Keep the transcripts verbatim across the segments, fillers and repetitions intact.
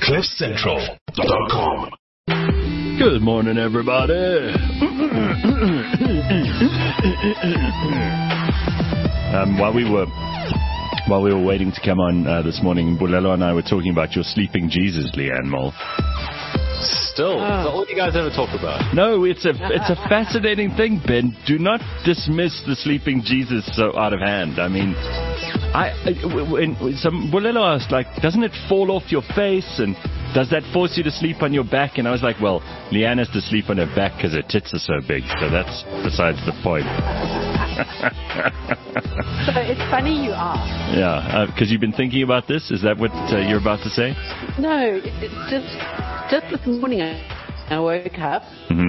cliff central dot com. Good morning, everybody. um, while we were while we were waiting to come on uh, this morning, Bulelo and I were talking about your sleeping Jesus, Leanne Mole. Still, oh. That's all you guys ever talk about. No, it's a it's a fascinating thing, Ben. Do not dismiss the sleeping Jesus so out of hand. I mean, I, I when some Bulelo asked, like, doesn't it fall off your face, and does that force you to sleep on your back? And I was like, well, Leanne has to sleep on her back because her tits are so big. So that's besides the point. So it's funny you ask. Yeah, because uh, you've been thinking about this. Is that what uh, you're about to say? No, it's just just this morning I woke up, mm-hmm.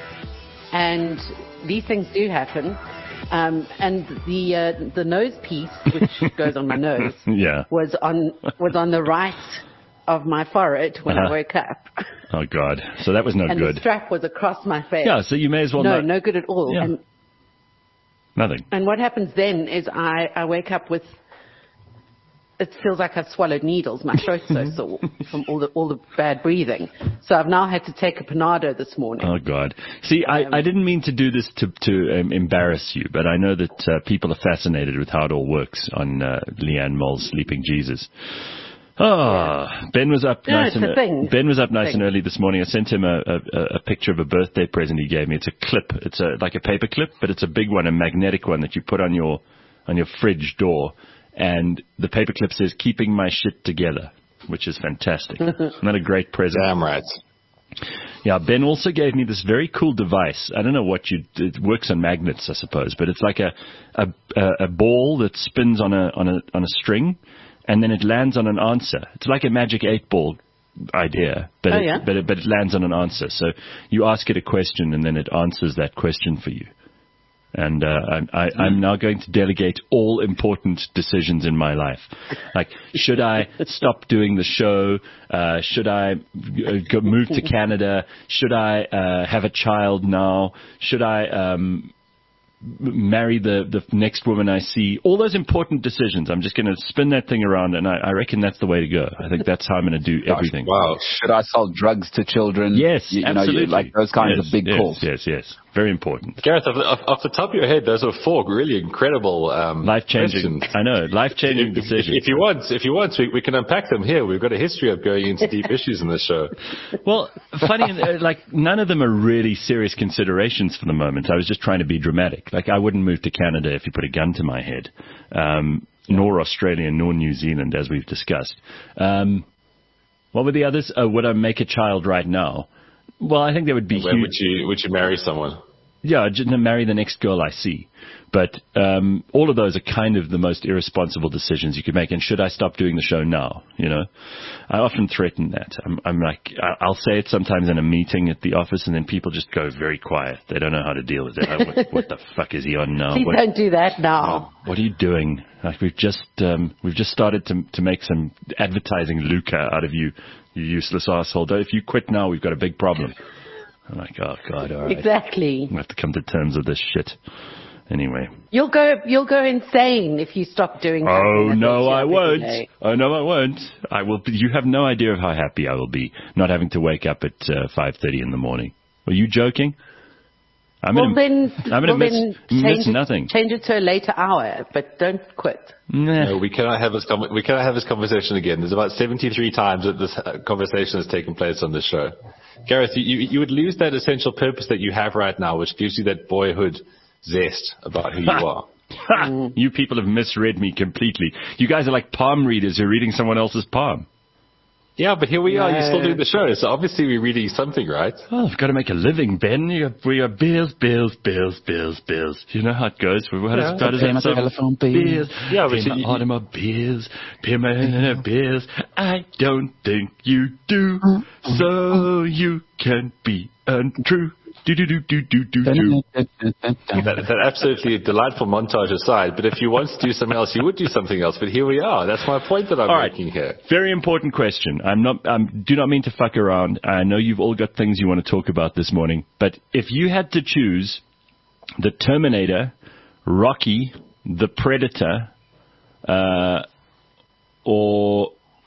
and these things do happen. Um, and the uh, the nose piece, which goes on my nose, yeah. was on was on the right of my forehead when uh-huh. I woke up. Oh God! So that was no and good. And the strap was across my face. Yeah. So you may as well. No, not... no good at all. Yeah. And, Nothing. And what happens then is I, I wake up with. It feels like I've swallowed needles. My throat's so sore from all the all the bad breathing. So I've now had to take a Panado this morning. Oh God! See, I, um, I didn't mean to do this to to um, embarrass you, but I know that uh, people are fascinated with how it all works on uh, Leanne Mole's Sleeping Jesus. Oh, yeah. Ben was up no, nice and thing. Ben was up nice thing. and early this morning. I sent him a, a, a picture of a birthday present he gave me. It's a clip. It's a like a paper clip, but it's a big one, a magnetic one that you put on your on your fridge door. And the paperclip says, "Keeping my shit together," which is fantastic. Isn't that a great present? Damn right. Yeah, Ben also gave me this very cool device. I don't know what you, it works on magnets, I suppose, but it's like a, a, a ball that spins on a, on a, on a string, and then it lands on an answer. It's like a magic eight ball idea, but, oh, it, yeah? but, it, but it lands on an answer. So you ask it a question, and then it answers that question for you. And uh, I, I, I'm now going to delegate all important decisions in my life. Like, should I stop doing the show? Uh, should I go move to Canada? Should I uh, have a child now? Should I um, marry the, the next woman I see? All those important decisions. I'm just going to spin that thing around, and I, I reckon that's the way to go. I think that's how I'm going to do Gosh, everything. Wow. Should I sell drugs to children? Yes, you, you absolutely. Know, you, like those kinds yes, of big yes, calls. Yes, yes. Very important. Gareth, off the, off the top of your head, those are four really incredible um, life-changing. questions. I know, life-changing if, decisions. If, if you want, if you want, we, we can unpack them here. We've got a history of going into deep issues in this show. Well, funny, like none of them are really serious considerations for the moment. I was just trying to be dramatic. Like I wouldn't move to Canada if you put a gun to my head, um, nor Australia, nor New Zealand, as we've discussed. Um, what were the others? Oh, would I make a child right now? Well, I think that would be When huge. would you, would you marry someone? Yeah, just marry the next girl I see. But um, all of those are kind of the most irresponsible decisions you could make. And should I stop doing the show now? You know, I often threaten that. I'm, I'm like, I'll say it sometimes in a meeting at the office, and then people just go very quiet. They don't know how to deal with it. Oh, what, what the fuck is he on now? Please What, don't do that now. oh, what are you doing? Like we've just um, we've just started to to make some advertising lucre out of you, you useless asshole. If you quit now, we've got a big problem. I'm like, oh God, all right. Exactly. We have to come to terms with this shit. Anyway. You'll go, you'll go insane if you stop doing. Oh no, I won't. Day. Oh no, I won't. I will. You have no idea of how happy I will be not having to wake up at uh, five thirty in the morning. Are you joking? I'm well gonna, then, I'm gonna well miss, then miss change nothing. It, change it to a later hour, but don't quit. Nah. No, we cannot have this. Com- we cannot have this conversation again. There's about seventy-three times that this conversation has taken place on this show. Gareth, you, you would lose that essential purpose that you have right now, which gives you that boyhood zest about who you are. You people have misread me completely. You guys are like palm readers who are reading someone else's palm. Yeah, but here we are. No. You're still doing the show, so obviously we're reading something, right? Well, I've got to make a living, Ben. You got, we are bills, bills, bills, bills, bills. You know how it goes. How Yeah. does, how does Pay that my sound? telephone bill. Bills. Yeah, but pay my you- automobiles. Pay my bills. I don't think you do. So you can be untrue. Do do do do do do do. That, that absolutely delightful montage aside, but if you want to do something else, you would do something else. But here we are. That's my point that I'm All right. making here. Very important question. I'm not. I do not mean to fuck around. I know you've all got things you want to talk about this morning. But if you had to choose the Terminator, Rocky, the Predator, uh, or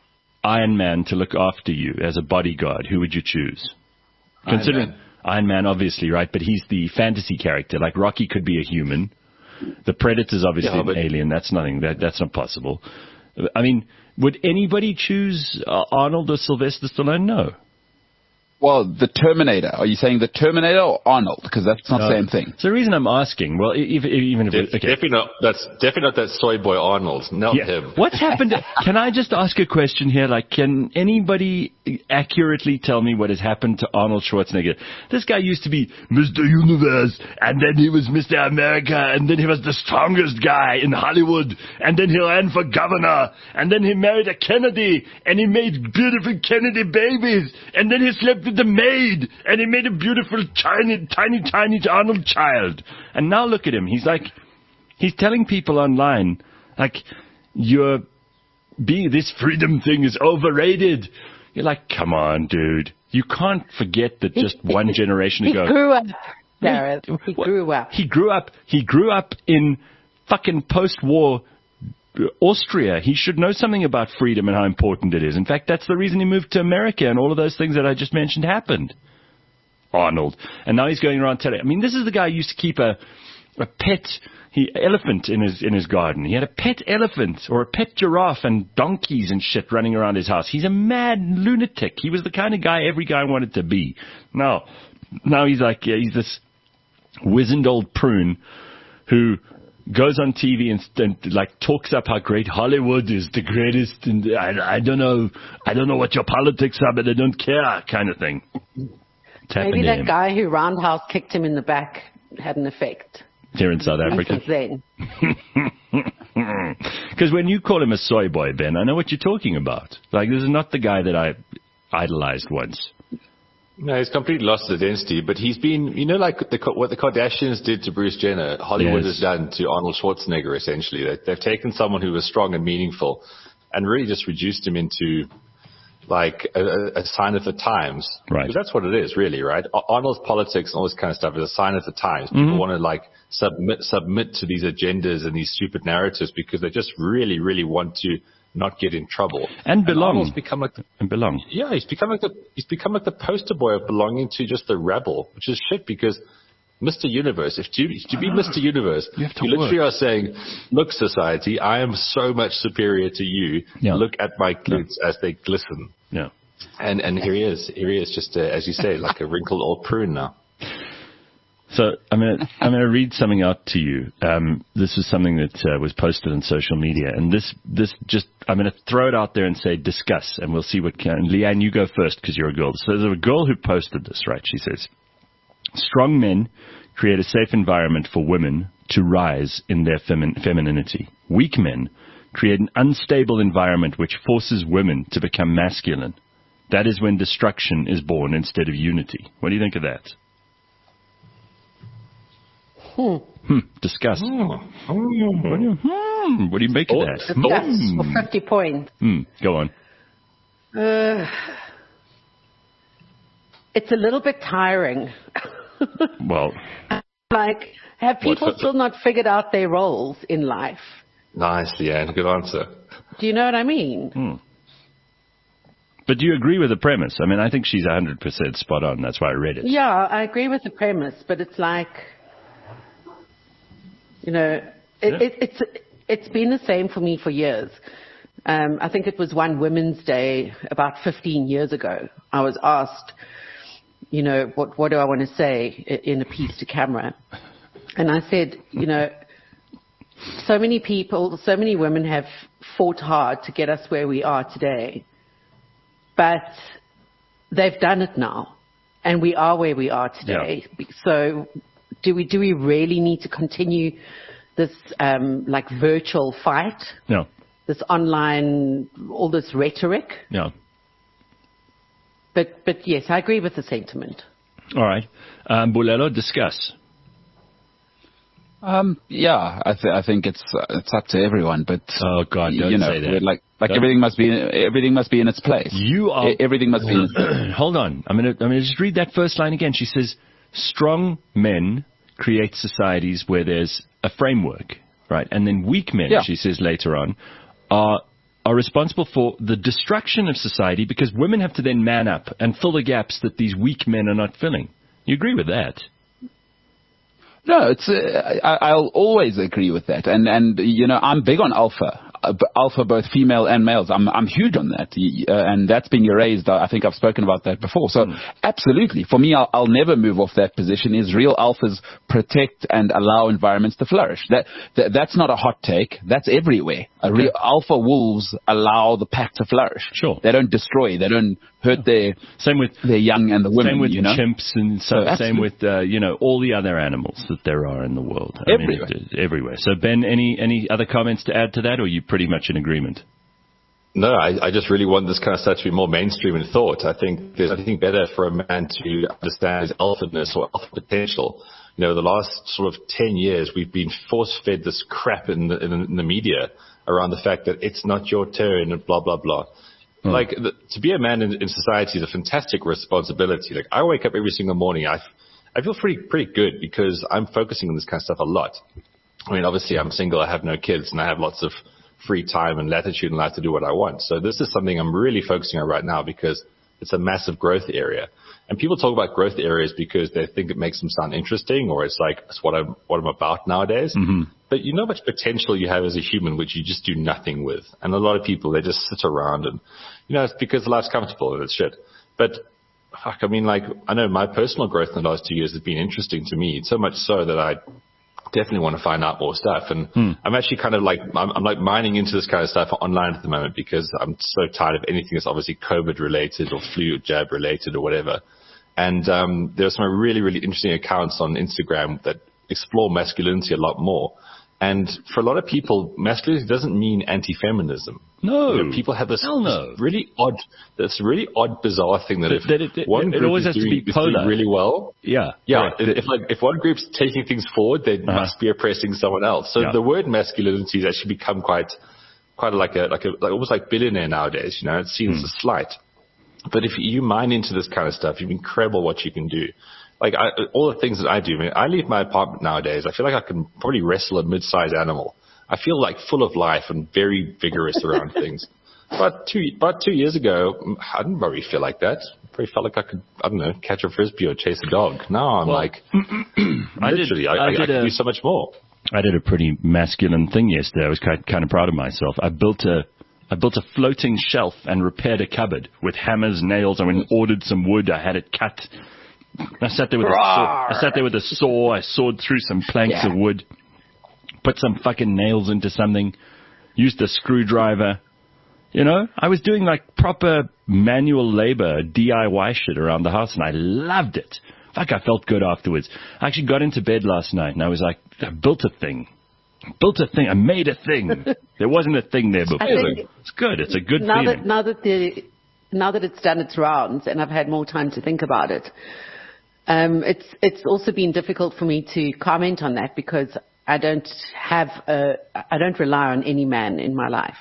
Iron Man to look after you as a bodyguard, who would you choose? Iron Considering Man. Iron Man, obviously, right? But he's the fantasy character. Like Rocky could be a human. The Predator's obviously Yeah, an but- alien. That's nothing. That that's not possible. I mean, would anybody choose uh, Arnold or Sylvester Stallone? No. Well, the Terminator. Are you saying the Terminator or Arnold? Because that's not the same thing. So the reason I'm asking, well, e- even, even if Def- it, okay. Definitely not. That's definitely not that soy boy Arnold. Not Yeah. him. What's happened? Can I just ask a question here? Like, can anybody accurately tell me what has happened to Arnold Schwarzenegger? This guy used to be Mister Universe, and then he was Mister America, and then he was the strongest guy in Hollywood, and then he ran for governor, and then he married a Kennedy, and he made beautiful Kennedy babies, and then he slept with the maid, and he made a beautiful tiny, tiny, tiny Arnold child. And now look at him. He's like, he's telling people online, like, you're being, this freedom thing is overrated. You're like, come on, dude. You can't forget that just one generation He ago. grew up, Gareth. He What? grew up. He grew up. He grew up in fucking post-war Austria. He should know something about freedom and how important it is. In fact, that's the reason he moved to America, and all of those things that I just mentioned happened. Arnold. And now he's going around telling. I mean, this is the guy who used to keep a a pet he elephant in his in his garden. He had a pet elephant or a pet giraffe and donkeys and shit running around his house. He's a mad lunatic. He was the kind of guy every guy wanted to be. Now, now he's like, yeah, he's this wizened old prune who goes on T V and, and like talks up how great Hollywood is, the greatest, and I, I don't know, I don't know what your politics are, but I don't care, kind of thing. It's happened Maybe to that him guy who roundhouse kicked him in the back had an effect. here in South Africa. Since then. Because when you call him a soy boy, Ben, I know what you're talking about. Like, this is not the guy that I idolized once. No, he's completely lost his identity, but he's been, you know, like the, what the Kardashians did to Bruce Jenner, Hollywood Yes. has done to Arnold Schwarzenegger, essentially. They, they've taken someone who was strong and meaningful and really just reduced him into, like, a, a sign of the times. Right. Because that's what it is, really, right? Ar- Arnold's politics and all this kind of stuff is a sign of the times. People Mm-hmm. want to, like, submit, submit to these agendas and these stupid narratives because they just really, really want to not get in trouble. And belong. Arnold's become like the And belong. yeah, he's become like the he's become like the poster boy of belonging to just the rebel, which is shit because Mister Universe, if you to be Mister Universe, You have to literally work. are saying, look, society, I am so much superior to you. Yeah. Look at my glutes as they glisten. Yeah. And and here he is. Here he is, just uh, as you say, like a wrinkled old prune now. So I'm gonna I'm gonna read something out to you. Um, this is something that uh, was posted on social media, and this this just I'm gonna throw it out there and say discuss, and we'll see what can. Leanne, you go first because you're a girl. So there's a girl who posted this, right? She says, "Strong men create a safe environment for women to rise in their femin- femininity. Weak men create an unstable environment which forces women to become masculine. That is when destruction is born instead of unity." What do you think of that? Hmm. Hmm. Discuss. What, do you, hmm. what do you make of Oh, that? Discuss Hmm. for fifty points. Hmm. Go on. Uh, it's a little bit tiring. Well, Like, have people What- still not figured out their roles in life? Nice, Leanne. Good answer. Do you know what I mean? but do you agree with the premise? I mean, I think she's one hundred percent spot on. That's why I read it. Yeah, I agree with the premise, but it's like, you know, it, Yeah. it, it's it's been the same for me for years. Um, I think it was one Women's Day about fifteen years ago. I was asked, you know, what what do I want to say i- in a piece to camera, and I said, you know, so many people, so many women have fought hard to get us where we are today, but they've done it now, and we are where we are today. So, do we do we really need to continue this um, like virtual fight, No. this online, all this rhetoric? No. But but yes, I agree with the sentiment. All right. Um, Bulelo, discuss. Um, yeah, I, th- I think it's uh, it's up to everyone, but Oh, God, don't you know, say that. like like Don't- everything must be everything must be in its place. You are. E- everything must be. In its place. Hold on. I'm gonna. I'm gonna just read that first line again. She says, "Strong men create societies where there's a framework, right? And then weak men," Yeah. she says later on, are are responsible for the destruction of society because women have to then man up and fill the gaps that these weak men are not filling. You agree with that? No, it's. Uh, I, I'll always agree with that, and and you know I'm big on alpha, uh, alpha both female and males. I'm I'm huge on that, uh, and that's being erased. I think I've spoken about that before. So mm. absolutely, for me, I'll, I'll never move off that position. Is real alphas protect and allow environments to flourish? That, that that's not a hot take. That's everywhere. A real alpha wolves allow the pack to flourish. Sure, they don't destroy. They don't hurt their same with their young and the women. Same with you know? chimps and so, so same with uh, you know all the other animals that there are in the world. I everywhere. mean, it, everywhere. So Ben, any any other comments to add to that, or are you pretty much in agreement? No, I, I just really want this kind of stuff to be more mainstream in thought. I think there's nothing better for a man to understand his alphaness or alpha potential. You know, the last sort of ten years, we've been force-fed this crap in the, in the media around the fact that it's not your turn and blah, blah, blah. Hmm. Like, the, to be a man in, in society is a fantastic responsibility. Like, I wake up every single morning, I, I feel pretty, pretty good because I'm focusing on this kind of stuff a lot. I mean, obviously I'm single, I have no kids, and I have lots of free time and latitude in life to do what I want. So this is something I'm really focusing on right now because it's a massive growth area. And people talk about growth areas because they think it makes them sound interesting, or it's like, it's what I'm, what I'm about nowadays. Mm-hmm. But you know how much potential you have as a human, which you just do nothing with. And a lot of people, they just sit around and, you know, it's because life's comfortable and it's shit. But fuck, I mean, like, I know my personal growth in the last two years has been interesting to me, so much so that I definitely want to find out more stuff. And hmm. I'm actually kind of like, I'm, I'm like mining into this kind of stuff online at the moment because I'm so tired of anything that's obviously COVID related or flu jab related or whatever. And um, there are some really, really interesting accounts on Instagram that explore masculinity a lot more. And for a lot of people, masculinity doesn't mean anti-feminism. No. You know, people have this, no. this really odd, this really odd, bizarre thing that, that if that it, it, one it, group it always is, has doing, to be is doing really well, yeah, yeah. If, if like if one group's taking things forward, they uh-huh. must be oppressing someone else. So yeah. the word masculinity has actually become quite, quite like a like a like almost like billionaire nowadays. You know, it's seen mm. as a slight. But if you mine into this kind of stuff, it's incredible what you can do. Like I, all the things that I do, I mean, I leave my apartment nowadays. I feel like I can probably wrestle a mid-sized animal. I feel like full of life and very vigorous around things. About two, about two years ago, I didn't really feel like that. I probably felt like I could, I don't know, catch a frisbee or chase a dog. Now I'm well, like, I literally, did, I, I, I, I, did I can a, do so much more. I did a pretty masculine thing yesterday. I was kind, kind of proud of myself. I built a, I built a floating shelf and repaired a cupboard with hammers, nails. I went and ordered some wood. I had it cut. I sat there with a saw. I sat there with a saw. I sawed through some planks yeah. of wood. Put some fucking nails into something, used a screwdriver. You know, I was doing like proper manual labor, D I Y shit around the house, and I loved it. Fuck, I felt good afterwards. I actually got into bed last night, and I was like, I built a thing. I built a thing. I made a thing. There wasn't a thing there before. It's good. It's a good now feeling. That, now, that the, now that it's done its rounds, and I've had more time to think about it, um, it's it's also been difficult for me to comment on that because I don't have a, I don't rely on any man in my life.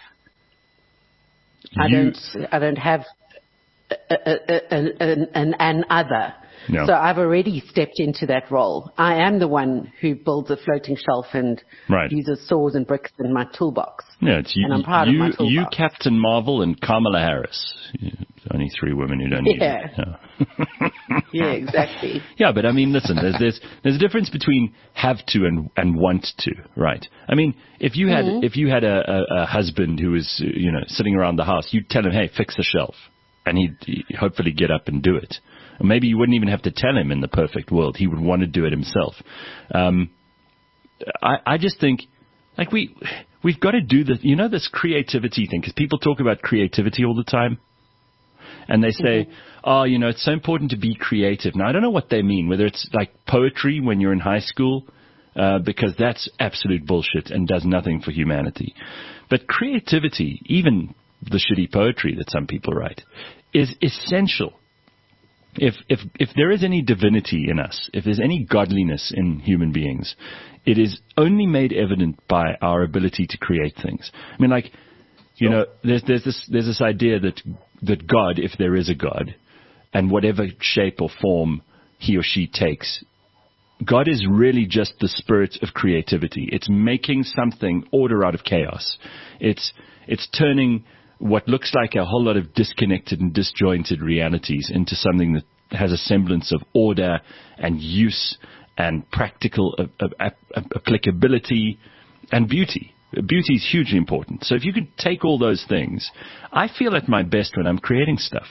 You, I don't, I don't have a, a, a, an, an, an other. No. So I've already stepped into that role. I am the one who builds a floating shelf and right. uses saws and bricks in my toolbox. Yeah, it's you, and I'm proud you, of my toolbox. You, Captain Marvel, and Kamala Harris. Only three women who don't yeah. use it. Yeah. yeah, exactly. Yeah, but I mean, listen, there's there's there's a difference between have to and and want to, right? I mean, if you had mm-hmm. if you had a, a, a husband who was you know sitting around the house, you'd tell him, hey, fix the shelf, and he'd, he'd hopefully get up and do it. Or maybe you wouldn't even have to tell him in the perfect world; he would want to do it himself. Um, I I just think like we we've got to do the you know this creativity thing because people talk about creativity all the time. And they say, mm-hmm. oh, you know, it's so important to be creative. Now, I don't know what they mean, whether it's like poetry when you're in high school, uh, because that's absolute bullshit and does nothing for humanity. But creativity, even the shitty poetry that some people write, is essential. If, if, if there is any divinity in us, if there's any godliness in human beings, it is only made evident by our ability to create things. I mean, like, you know, there's, there's this, there's this idea that, that God, if there is a God, and whatever shape or form he or she takes, God is really just the spirit of creativity. It's making something order out of chaos. It's, it's turning what looks like a whole lot of disconnected and disjointed realities into something that has a semblance of order and use and practical uh, uh, uh, applicability and beauty. Beauty is hugely important. So if you could take all those things, I feel at my best when I'm creating stuff.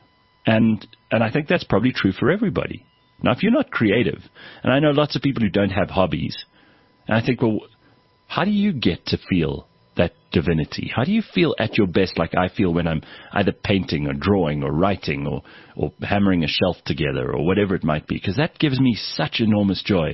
And and I think that's probably true for everybody. Now, if you're not creative, and I know lots of people who don't have hobbies, and I think, well, how do you get to feel that divinity? How do you feel at your best like I feel when I'm either painting or drawing or writing or, or hammering a shelf together or whatever it might be? Because that gives me such enormous joy.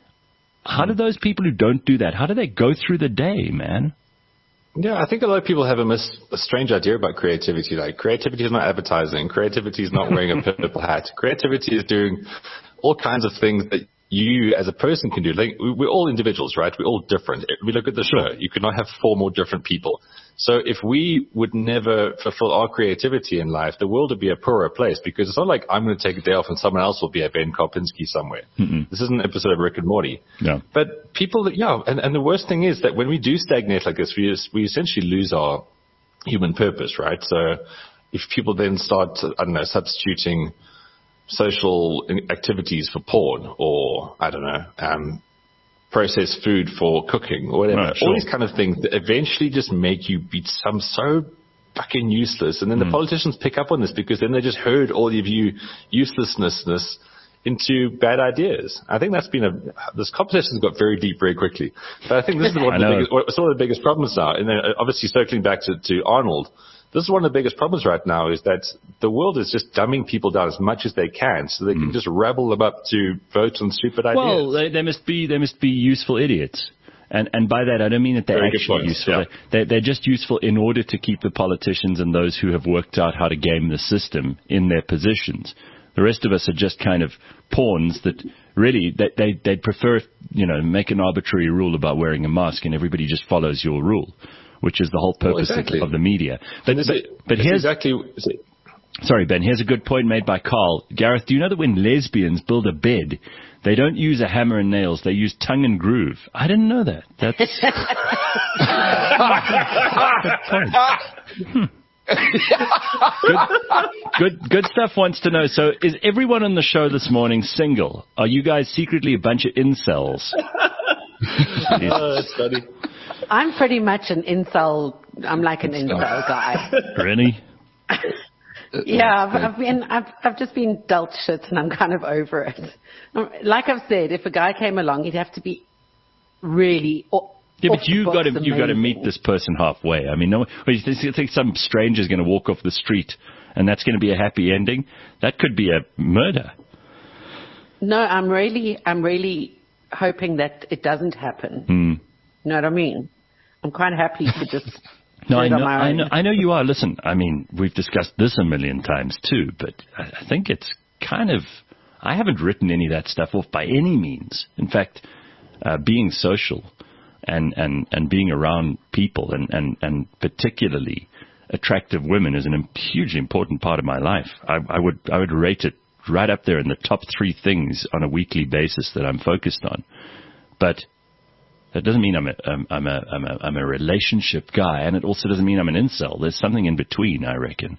How do those people who don't do that, how do they go through the day, man? Yeah, I think a lot of people have a, mis- a strange idea about creativity. Like, creativity is not advertising. Creativity is not wearing a purple hat. Creativity is doing all kinds of things that you as a person can do. Like, we're all individuals, right? We're all different. We look at the show. You could not have four more different people. So if we would never fulfill our creativity in life, the world would be a poorer place, because it's not like I'm going to take a day off and someone else will be at Ben Karpinski somewhere. Mm-mm. This isn't an episode of Rick and Morty. Yeah. But people, yeah, and, and the worst thing is that when we do stagnate like this, we, we essentially lose our human purpose, right? So if people then start, I don't know, substituting social activities for porn, or, I don't know, um, processed food for cooking, or whatever. Right, sure. All these kind of things that eventually just make you become so fucking useless. And then mm. the politicians pick up on this, because then they just herd all of you uselessness into bad ideas. I think that's been a, this conversation's got very deep very quickly. But I think this is one of the biggest, what's one of the biggest problems now. And then obviously circling back to, to Arnold, this is one of the biggest problems right now, is that the world is just dumbing people down as much as they can, so they can mm. just rabble them up to vote on stupid ideas. Well, they, they must be they must be useful idiots, and and by that I don't mean that they're Very actually useful. Yeah. They, they're just useful in order to keep the politicians and those who have worked out how to game the system in their positions. The rest of us are just kind of pawns that really they they they'd prefer, you know, make an arbitrary rule about wearing a mask and everybody just follows your rule, which is the whole purpose well, exactly. of the media. But, but, but here's exactly. Sorry, Ben. Here's a good point made by Carl. Gareth, do you know that when lesbians build a bed, they don't use a hammer and nails; they use tongue and groove? I didn't know that. That's good point. Hmm. good, good, good stuff. Wants to know. So, is everyone on the show this morning single? Are you guys secretly a bunch of incels? Oh, that's funny. I'm pretty much an incel. I'm like an incel guy. Really? Yeah, I've, I've been. I've, I've just been dealt shit, and I'm kind of over it. Like I've said, if a guy came along, he'd have to be really. O- yeah, but you got to you got to meet this person halfway. I mean, no, you think some stranger's going to walk off the street, and that's going to be a happy ending? That could be a murder. No, I'm really, I'm really hoping that it doesn't happen. Hmm. You know what I mean? I'm quite happy to just. No, I know, I know, I know you are. Listen, I mean, we've discussed this a million times too, but I think it's kind of, I haven't written any of that stuff off by any means. In fact, uh, being social and, and, and being around people and, and, and particularly attractive women is a hugely important part of my life. I, I would, I would rate it right up there in the top three things on a weekly basis that I'm focused on. But that doesn't mean I'm a, I'm, I'm a, I'm a, I'm a relationship guy, and it also doesn't mean I'm an incel. There's something in between, I reckon.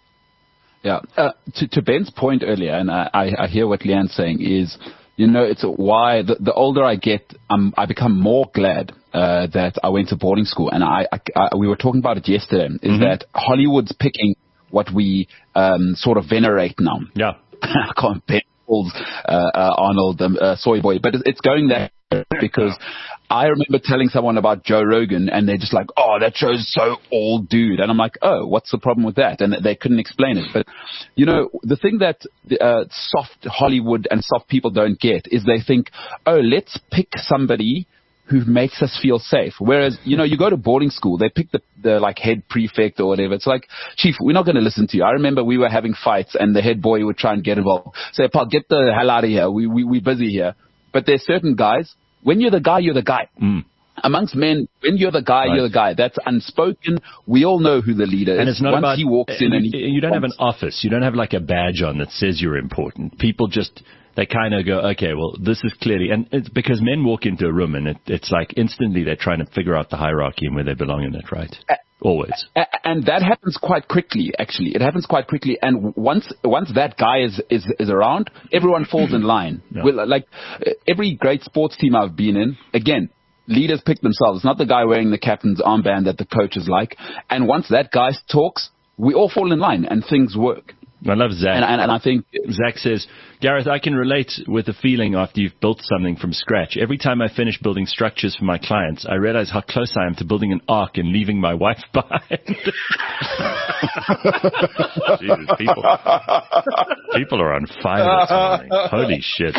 Yeah. Uh, to, to Ben's point earlier, and I, I, I hear what Leanne's saying is, you know, it's why the, the older I get, um, I become more glad uh, that I went to boarding school. And I, I, I we were talking about it yesterday. Is mm-hmm. that Hollywood's picking what we um, sort of venerate now. Yeah. I can't Ben uh, uh, Arnold um, uh, Soy Boy, but it's going there because. I remember telling someone about Joe Rogan, and they're just like, oh, that show's so old, dude. And I'm like, oh, what's the problem with that? And they couldn't explain it. But, you know, the thing that uh, soft Hollywood and soft people don't get is they think, oh, let's pick somebody who makes us feel safe. Whereas, you know, you go to boarding school, they pick the, the like head prefect or whatever. It's like, Chief, we're not going to listen to you. I remember we were having fights, and the head boy would try and get involved. Say, Paul, get the hell out of here. We, we, we're busy here. But there's certain guys. When you're the guy, you're the guy. Mm. Amongst men, when you're the guy, right. you're the guy. That's unspoken. We all know who the leader is. And it's not Once about, he walks in you, and he you don't have an office. You don't have like a badge on that says you're important. People just, they kind of go, okay, well, this is clearly, and it's because men walk into a room and it, it's like instantly they're trying to figure out the hierarchy and where they belong in it, right? Always. And that happens quite quickly, actually. It happens quite quickly. And once once that guy is, is, is around, everyone falls in line. Yeah. Well, like every great sports team I've been in, again, leaders pick themselves. It's not the guy wearing the captain's armband that the coaches like. And once that guy talks, we all fall in line and things work. I love Zach. And, and, and I think Zach says, Gareth, I can relate with the feeling after you've built something from scratch. Every time I finish building structures for my clients, I realize how close I am to building an ark and leaving my wife behind. Jesus, people, people are on fire this morning. Holy shit.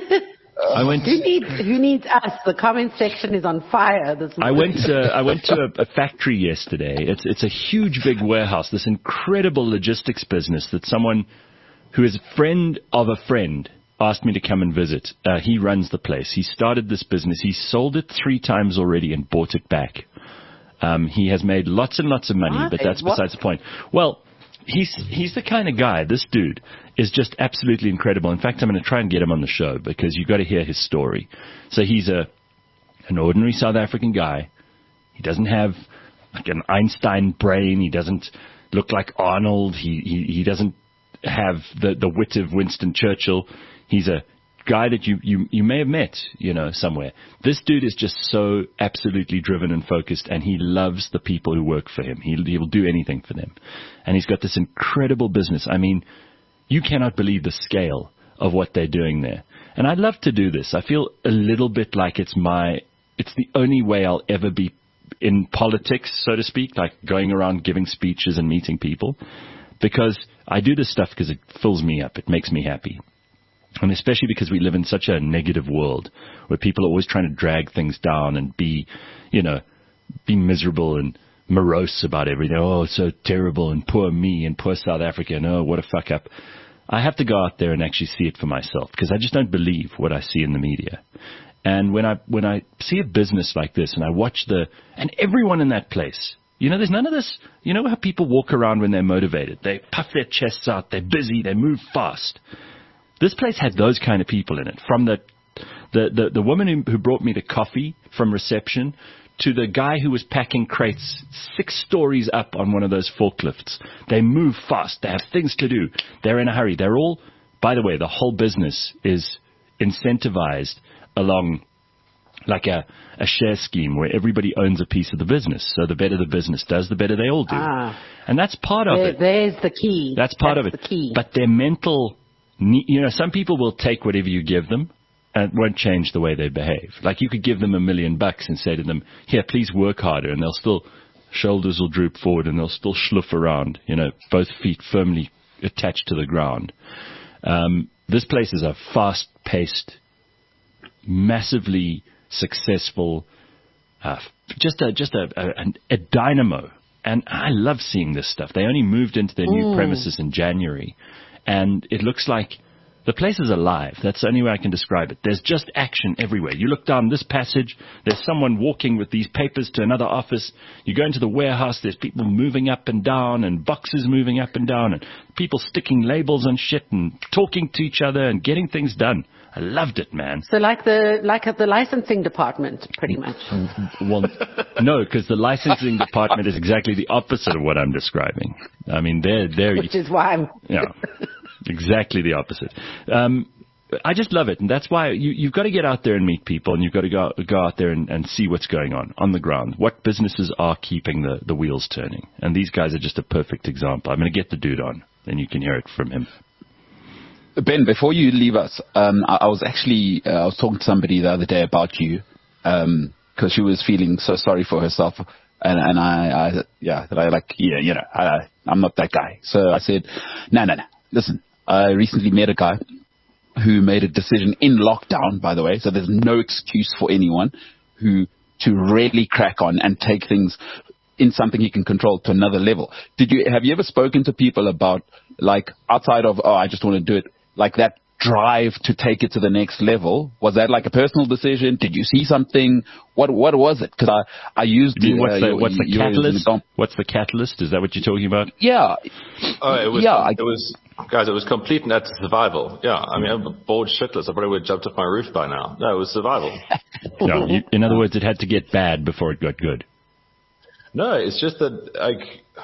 I went. Who needs Who needs us? The comment section is on fire this morning. I went. Uh, I went to a, a factory yesterday. It's it's a huge, big warehouse. This incredible logistics business that someone who is a friend of a friend asked me to come and visit. Uh, he runs the place. He started this business. He sold it three times already and bought it back. Um, he has made lots and lots of money, Why? but that's What? besides the point. Well. He's he's the kind of guy, this dude is just absolutely incredible. In fact, I'm going to try and get him on the show because you've got to hear his story. So he's a an ordinary South African guy. He doesn't have like an Einstein brain. He doesn't look like Arnold. He he, he doesn't have the, the wit of Winston Churchill. He's a guy that you, you, you may have met, you know, somewhere. This dude is just so absolutely driven and focused, and he loves the people who work for him. He, he will do anything for them. And he's got this incredible business. I mean, you cannot believe the scale of what they're doing there. And I'd love to do this. I feel a little bit like it's my, it's the only way I'll ever be in politics, so to speak, like going around giving speeches and meeting people. Because I do this stuff because it fills me up. It makes me happy. And especially because we live in such a negative world where people are always trying to drag things down and be, you know, be miserable and morose about everything. Oh, it's so terrible and poor me and poor South Africa and oh, what a fuck up. I have to go out there and actually see it for myself because I just don't believe what I see in the media. And when I when I see a business like this and I watch the and everyone in that place, you know, there's none of this. You know how people walk around when they're motivated? They puff their chests out. They're busy. They move fast. This place had those kind of people in it. From the the the, the woman who, who brought me the coffee from reception to the guy who was packing crates six stories up on one of those forklifts. They move fast. They have things to do. They're in a hurry. They're all, by the way, the whole business is incentivized along like a, a share scheme where everybody owns a piece of the business. So the better the business does, the better they all do. Ah, and that's part of there, it. There's the key. That's part That's of it. The key. But their mental, you know, some people will take whatever you give them and it won't change the way they behave. Like you could give them a million bucks and say to them, here, please work harder. And they'll still, shoulders will droop forward and they'll still schluff around, you know, both feet firmly attached to the ground. Um, this place is a fast-paced, massively successful, uh, just a, just a, a, a dynamo. And I love seeing this stuff. They only moved into their new Mm. premises in January. And it looks like the place is alive. That's the only way I can describe it. There's just action everywhere. You look down this passage, there's someone walking with these papers to another office. You go into the warehouse, there's people moving up and down and boxes moving up and down and people sticking labels on shit and talking to each other and getting things done. I loved it, man. So like the like at the licensing department, pretty much. Well, no, because the licensing department is exactly the opposite of what I'm describing. I mean, they're, they're Which is why I'm... yeah, exactly the opposite. Um, I just love it, and that's why you, you've got to get out there and meet people, and you've got to go, go out there and, and see what's going on on the ground. What businesses are keeping the, the wheels turning, and these guys are just a perfect example. I'm going to get the dude on, and you can hear it from him. Ben, before you leave us, um, I, I was actually uh, I was talking to somebody the other day about you because um, she was feeling so sorry for herself, and and I, I yeah that I like yeah you know I, I'm not that guy. So I said, no no no, listen, I recently met a guy who made a decision in lockdown, by the way, so there's no excuse for anyone who to really crack on and take things in something he can control to another level. Did you have you ever spoken to people about like outside of oh I just want to do it? Like that drive to take it to the next level, was that like a personal decision? Did you see something? What what was it? Because I I used You mean, uh, what's the, your- what's the your- catalyst? What's the catalyst? Is that what you're talking about? Yeah, Oh, it was, yeah. I, it was, guys, it was complete and utter survival. Yeah, I mean, I'm bored shitless. I probably would have jumped off my roof by now. No, it was survival. No, you, in other words, it had to get bad before it got good. No, it's just that, like,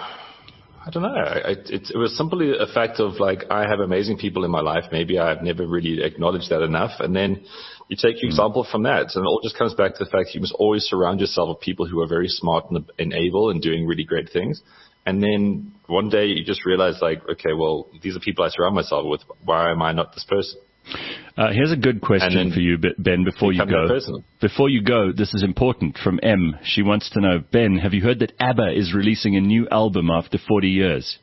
I don't know. I, it, it was simply a fact of, like, I have amazing people in my life. Maybe I've never really acknowledged that enough. And then you take your example from that. And it all just comes back to the fact you must always surround yourself with people who are very smart and, and able and doing really great things. And then one day you just realize, like, okay, well, these are people I surround myself with. Why am I not this person? Uh, here's a good question for you, Ben, before you go. Before you go, this is important from M. She wants to know, Ben, have you heard that ABBA is releasing a new album after forty years?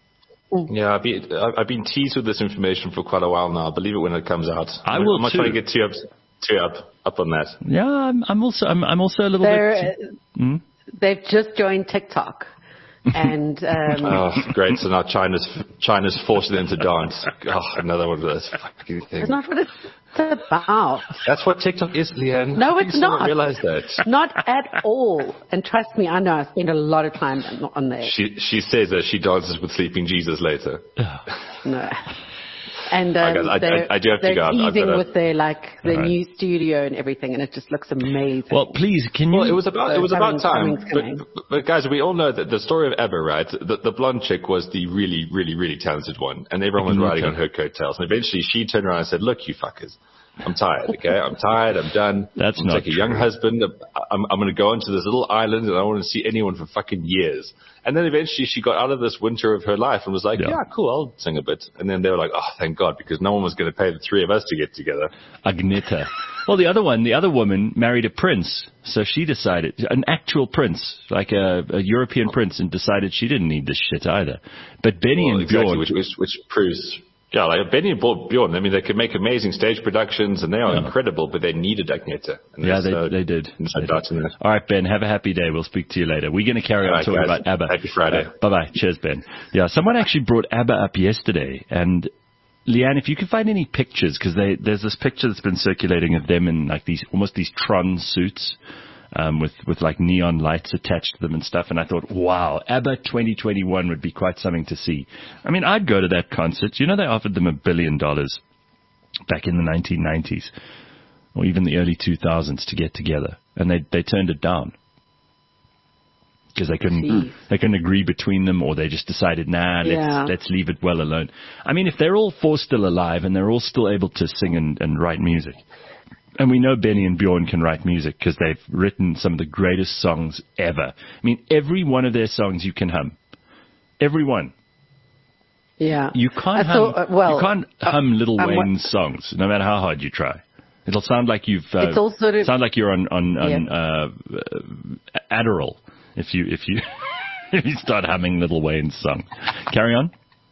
Yeah, I've been, I've been teased with this information for quite a while now. Believe it when it comes out. I will I'm not too. trying to get too up, too up, up on that. Yeah, I'm, I'm also, I'm, I'm also a little They're, bit. Hmm? They've just joined TikTok. And um, oh, great! So now China's China's forcing them to dance. Oh, another one of those fucking things. That's not what it's about. That's what TikTok is, Leanne. No, it's not. I realize that. Not at all. And trust me, I know. I spend a lot of time on there. She she says that she dances with Sleeping Jesus later. No. And um, I, guess, I, they're, I, I do have they're to go. teasing gotta, with their like their right. new studio and everything, and it just looks amazing. Well, please, can you? Well, it was about it was coming, about time. coming, But, but guys, we all know that the story of ABBA, right? The, the blonde chick was the really, really, really talented one, and everyone was riding on her coattails. And eventually, she turned around and said, "Look, you fuckers. I'm tired, okay? I'm tired. I'm done. That's I'm not like a young husband. I'm, I'm going to go into this little island and I don't want to see anyone for fucking years." And then eventually she got out of this winter of her life and was like, yeah, yeah cool, I'll sing a bit. And then they were like, oh, thank God, because no one was going to pay the three of us to get together. Agneta. Well, the other one, the other woman married a prince. So she decided, an actual prince, like a, a European prince, and decided she didn't need this shit either. But Benny well, and exactly, Bjorn... Which, which, which proves... Yeah, like Benny and Bjorn, I mean, they could make amazing stage productions, and they are yeah. incredible, but they needed Agneta. Yeah, they, no, they did. No they did. All right, Ben, have a happy day. We'll speak to you later. We're going to carry All on right, talking guys. about ABBA. Happy Friday. Uh, bye-bye. Cheers, Ben. Yeah, someone actually brought ABBA up yesterday, and Leanne, if you can find any pictures, because there's this picture that's been circulating of them in like these, almost these Tron suits. Um, with, with like neon lights attached to them and stuff. And I thought, wow, ABBA twenty twenty-one would be quite something to see. I mean, I'd go to that concert. You know, they offered them a billion dollars back in the nineteen nineties or even the early two thousands to get together. And they, they turned it down because they couldn't, Jeez. they couldn't agree between them, or they just decided, nah, let's, yeah. let's leave it well alone. I mean, if they're all four still alive and they're all still able to sing and, and write music, and we know Benny and Bjorn can write music because they've written some of the greatest songs ever. I mean, every one of their songs you can hum. Every one. Yeah. You can't, hum, uh, well, you can't hum uh, Lil Wayne's what, songs, no matter how hard you try. It'll sound like you've uh, it's all sort of, sound like you're on on, on yeah. uh, Adderall if you if you if you start humming Lil Wayne's song. Carry on.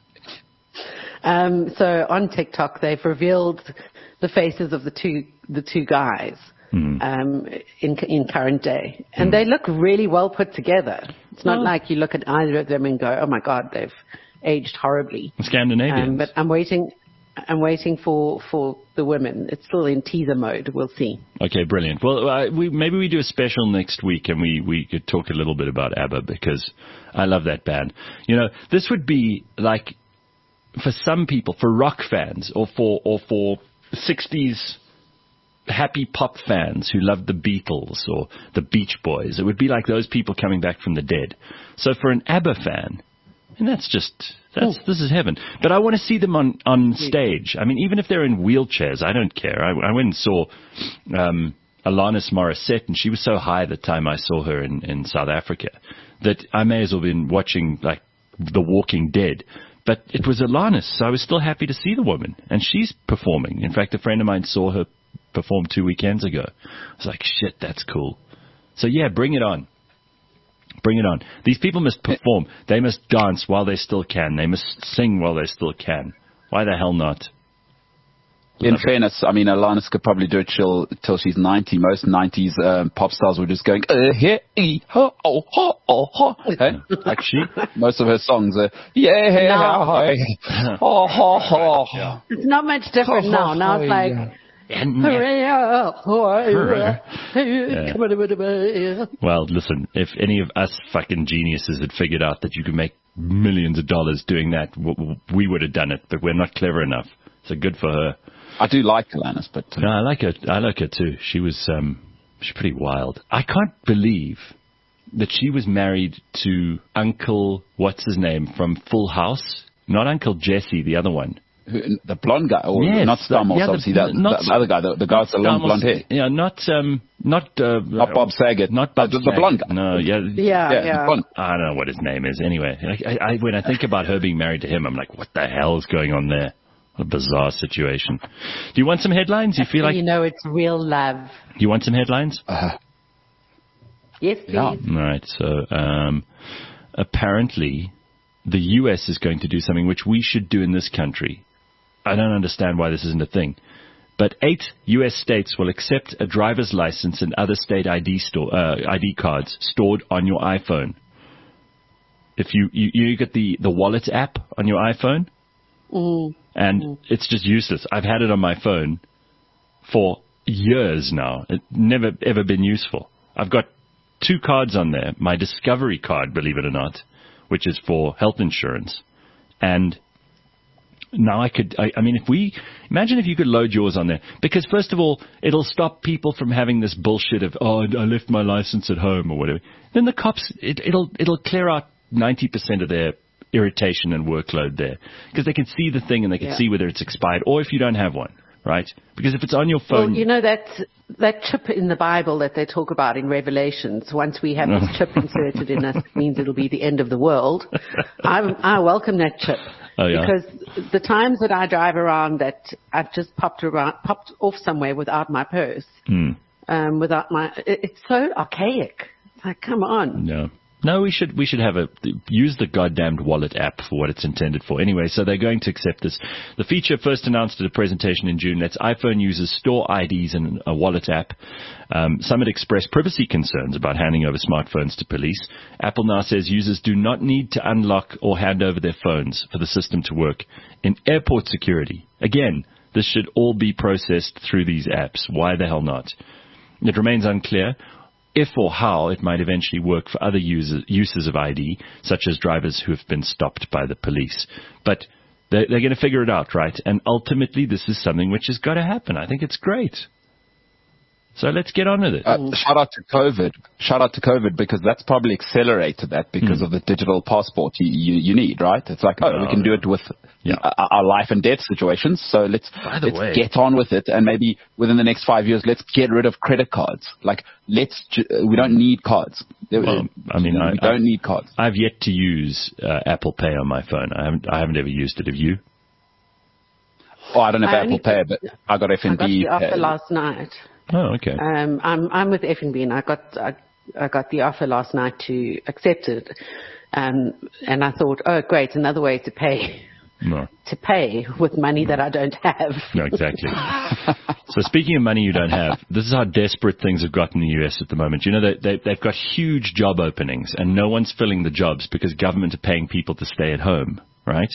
Um, so on TikTok, they've revealed the faces of the two the two guys mm. um, in in current day, and mm. they look really well put together. It's not oh. like you look at either of them and go, "Oh my God, they've aged horribly." Scandinavians. Um, but I'm waiting. I'm waiting for, for the women. It's still in teaser mode. We'll see. Okay, brilliant. Well, uh, we, maybe we do a special next week and we, we could talk a little bit about ABBA because I love that band. You know, this would be like, for some people, for rock fans or for, or for sixties happy pop fans who loved the Beatles or the Beach Boys, it would be like those people coming back from the dead. So for an ABBA fan, and that's just, that's, this is heaven. But I want to see them on, on stage. I mean, even if they're in wheelchairs, I don't care. I, I went and saw um, Alanis Morissette, and she was so high the time I saw her in, in South Africa that I may as well have been watching, like, The Walking Dead. But it was Alanis, so I was still happy to see the woman. And she's performing. In fact, a friend of mine saw her perform two weekends ago. I was like, shit, that's cool. So, yeah, bring it on. Bring it on. These people must perform. They must dance while they still can. They must sing while they still can. Why the hell not? In Love fairness, it. I mean, Alanis could probably do it till, till she's ninety. Most nineties um, pop stars were just going, uh, here, e, ho, oh, ho, oh, ho. Hey? Like she, most of her songs are, yeah, hey, no. hi, ho, ho, ho. Yeah. It's not much different ho, now. Ho, now it's like... Yeah. Yeah. Well, listen, if any of us fucking geniuses had figured out that you could make millions of dollars doing that, we would have done it, but we're not clever enough. So good for her. I do like Alanis, but... Um, no, I like her. I like her too. She was, um, she's pretty wild. I can't believe that she was married to Uncle, what's his name, from Full House? Not Uncle Jesse, the other one. Who- The blonde guy, or Yes, not Stamos, yeah, the- obviously. That, not the other guy, the, the guy with the long Stamos- blonde hair. Yeah, not, um, not, uh, Not Bob Saget. Not Bob Uh, the, the Saget. blonde guy. No, yeah. Yeah, Yeah, yeah. the blonde. I don't know what his name is. Anyway, I, I, when I think about her being married to him, I'm like, what the hell is going on there? What a bizarre situation. Do you want some headlines? You feel like you know it's real love. do you want some headlines? Uh, Yes, please. Yeah. All right. So um, apparently, the U S is going to do something which we should do in this country. I don't understand why this isn't a thing. But eight U S states will accept a driver's license and other state I D store, uh, I D cards stored on your iPhone. If you, you, you get the, the wallet app on your iPhone, Mm. and Mm. it's just useless. I've had it on my phone for years now. It's never, ever been useful. I've got two cards on there. My Discovery card, believe it or not, which is for health insurance. And now I could, I, I mean, if we, imagine if you could load yours on there. Because first of all, it'll stop people from having this bullshit of, oh, I left my license at home or whatever. Then the cops, it, it'll, it'll clear out ninety percent of their irritation and workload there. Because they can see the thing and they can Yeah. see whether it's expired or if you don't have one, right? Because if it's on your Well, phone. you know that that chip in the Bible that they talk about in Revelations. Once we have this chip inserted in us, it means it'll be the end of the world. I'm, I welcome that chip Oh, yeah. because the times that I drive around that I've just popped around, popped off somewhere without my purse, Hmm. um, without my, it, it's so archaic. It's like, come on. No. No, we should we should have a use the goddamned wallet app for what it's intended for. Anyway, so they're going to accept this. The feature first announced at a presentation in June lets iPhone users store I Ds in a wallet app. Um, some had expressed privacy concerns about handing over smartphones to police. Apple now says users do not need to unlock or hand over their phones for the system to work. In airport security, again, this should all be processed through these apps. Why the hell not? It remains unclear if or how it might eventually work for other users, uses of I D, such as drivers who have been stopped by the police. But they're, they're going to figure it out, right? And ultimately, this is something which has got to happen. I think it's great. So let's get on with it. Uh, shout out to COVID. Shout out to COVID because that's probably accelerated that because Mm. of the digital passport you, you, you need, right? It's like, oh, No, we can do no. it with Yeah. our, our life and death situations. So let's, By the let's way- get on with it. And maybe within the next five years, let's get rid of credit cards. Like, let's, ju- we don't need cards. Well, I mean, You know, I- we don't I- need cards. I've yet to use uh, Apple Pay on my phone. I haven't. I haven't ever used it. Have you? Oh, I don't have I Apple only- Pay, but I got F I N got B the offer Pay. last night. Oh, okay. Um, I'm I'm with F N B, and I got I, I got the offer last night to accept it, um, and I thought, oh, great, another way to pay No. to pay with money that I don't have. No, exactly. So speaking of money you don't have, this is how desperate things have gotten in the U S at the moment. You know, they, they, they've got huge job openings and no one's filling the jobs because government are paying people to stay at home, right?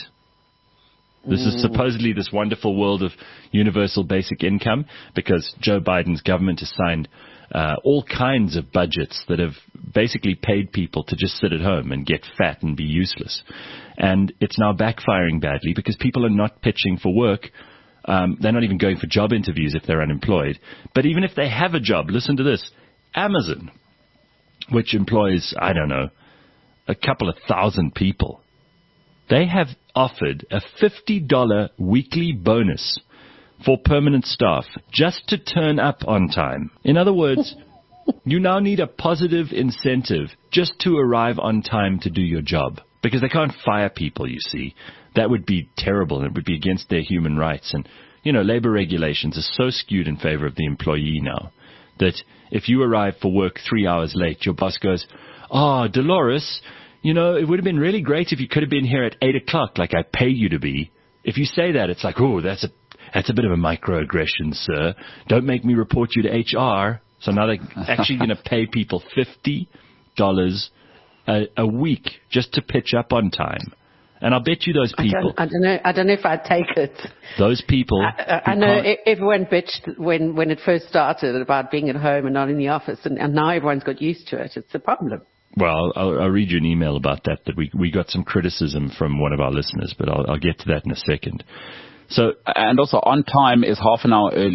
This is supposedly this wonderful world of universal basic income because Joe Biden's government has signed uh, all kinds of budgets that have basically paid people to just sit at home and get fat and be useless. And it's now backfiring badly because people are not pitching for work. Um, they're not even going for job interviews if they're unemployed. But even if they have a job, listen to this. Amazon, which employs, I don't know, a couple of thousand people, they have offered a fifty dollars weekly bonus for permanent staff just to turn up on time. In other words, you now need a positive incentive just to arrive on time to do your job because they can't fire people, you see. That would be terrible and it would be against their human rights. And, you know, labor regulations are so skewed in favor of the employee now that if you arrive for work three hours late, your boss goes, oh, Dolores, you know, it would have been really great if you could have been here at eight o'clock like I pay you to be. If you say that, it's like, oh, that's a that's a bit of a microaggression, sir. Don't make me report you to H R. So now they're actually going to pay people fifty dollars a, a week just to pitch up on time. And I'll bet you those I people, don't, I don't know. I don't know if I'd take it. those people. I, I, I who know can't- e- everyone bitched when when it first started about being at home and not in the office, and, and now everyone's got used to it. It's a problem. Well, I'll, I'll read you an email about that, that we, we got some criticism from one of our listeners, but I'll, I'll get to that in a second. So, And also, on time is half an hour early.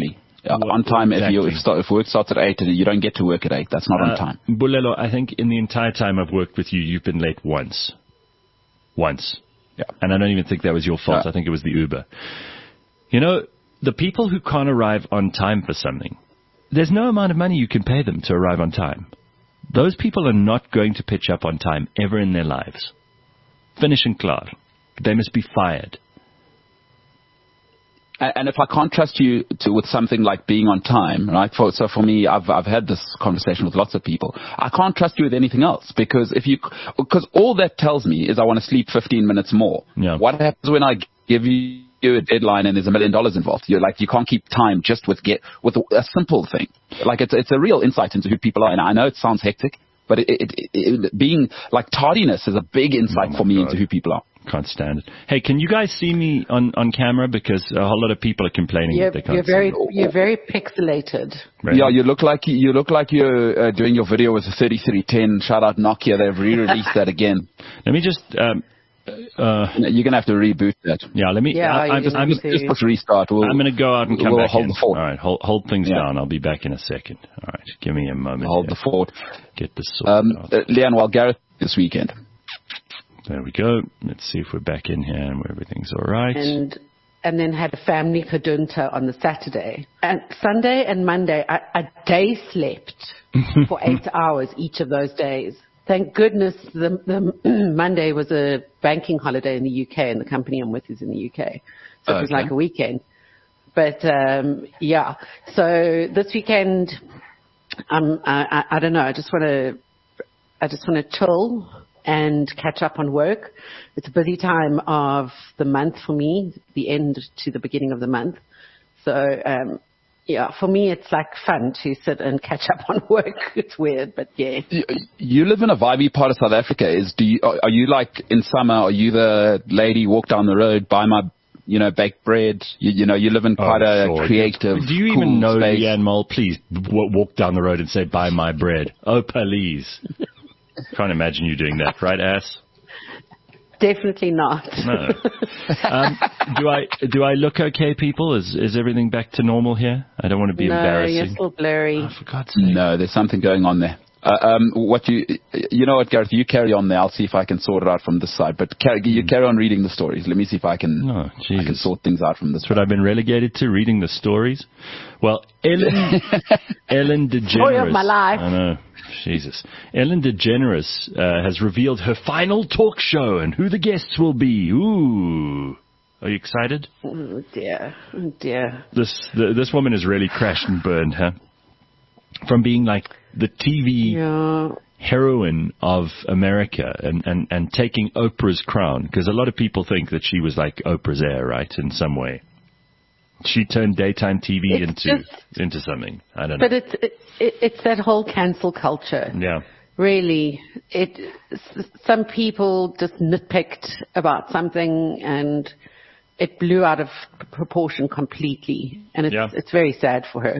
Yeah, on time. Exactly. If you if, start, if work starts at eight, you don't get to work at eight. That's not uh, on time. Bulelo, I think in the entire time I've worked with you, you've been late once. Once. Yeah. And I don't even think that was your fault. No. I think it was the Uber. You know, the people who can't arrive on time for something, there's no amount of money you can pay them to arrive on time. Those people are not going to pitch up on time ever in their lives. Finish and klar. They must be fired. And if I contrast you to with something like being on time, right? For, so for me, I've I've had this conversation with lots of people. I can't trust you with anything else because if you, because all that tells me is I want to sleep fifteen minutes more. Yeah. What happens when I give you a deadline and there's a million dollars involved? You're like, you can't keep time just with get with a, a simple thing. Like it's it's a real insight into who people are. And I know it sounds hectic, but it, it, it, it being like tardiness is a big insight oh for me God. into who people are. Can't stand it. Hey, can you guys see me on, on camera? Because a whole lot of people are complaining you're, that they can't you're very, see me. You're very pixelated. Right. Yeah, you look like you look like you're uh, doing your video with a thirty-three ten. Shout out Nokia. They've re-released that again. Let me just... Um, uh, you're going to have to reboot that. Yeah, let me... Yeah, I, I'm, just, I'm, just, just push restart. We'll, I'm going to go out and come we'll back hold in. The fort. All right, hold, hold things yeah. down. I'll be back in a second. All right, give me a moment. Hold here. the fort. Get this sorted um, out. Uh, Leon, while Gareth this weekend... There we go. Let's see if we're back in here and everything's all right. And and then had a family kadunta on the Saturday. And Sunday and Monday, I, I day slept for eight hours each of those days. Thank goodness the, the Monday was a banking holiday in the U K, and the company I'm with is in the U K. So it was okay. like a weekend. But, um, yeah. So this weekend, um, I, I, I don't know. I just want to, I just want to chill and catch up on work. It's a busy time of the month for me, the end to the beginning of the month. So, um, yeah, for me, it's like fun to sit and catch up on work. It's weird, but yeah. You, you live in a vibey part of South Africa. Is do you, are you like in summer, are you the lady walk down the road, buy my, you know, baked bread? You, you know, you live in quite oh, a sure. creative, Do you cool even know space. Leanne Mole? Please w- walk down the road and say, buy my bread. Oh, please. Can't imagine you doing that, right, ass? Definitely not. No. Um, do I do I look okay, people? Is is everything back to normal here? I don't want to be no, embarrassing. No, you're still blurry. Oh, for God's sake. No, there's something going on there. Uh, um, what you you know what, Gareth? You carry on there. I'll see if I can sort it out from this side. But carry, you carry on reading the stories. Let me see if I can. Oh, I can sort things out from this. That's what I've been relegated to, reading the stories. Well, Ellen Ellen DeGeneres. Story of my life. I know. Jesus. Ellen DeGeneres uh, has revealed her final talk show and who the guests will be. Ooh. Are you excited? Oh, dear. Oh, dear. This, the, this woman has really crashed and burned, huh? From being like the T V yeah. heroine of America and, and, and taking Oprah's crown. Because a lot of people think that she was like Oprah's heir, right, in some way. She turned daytime T V it's into just, into something. I don't but know. But it's it, it's that whole cancel culture. Yeah. Really, it. Some people just nitpicked about something and it blew out of proportion completely, and it's yeah. it's very sad for her.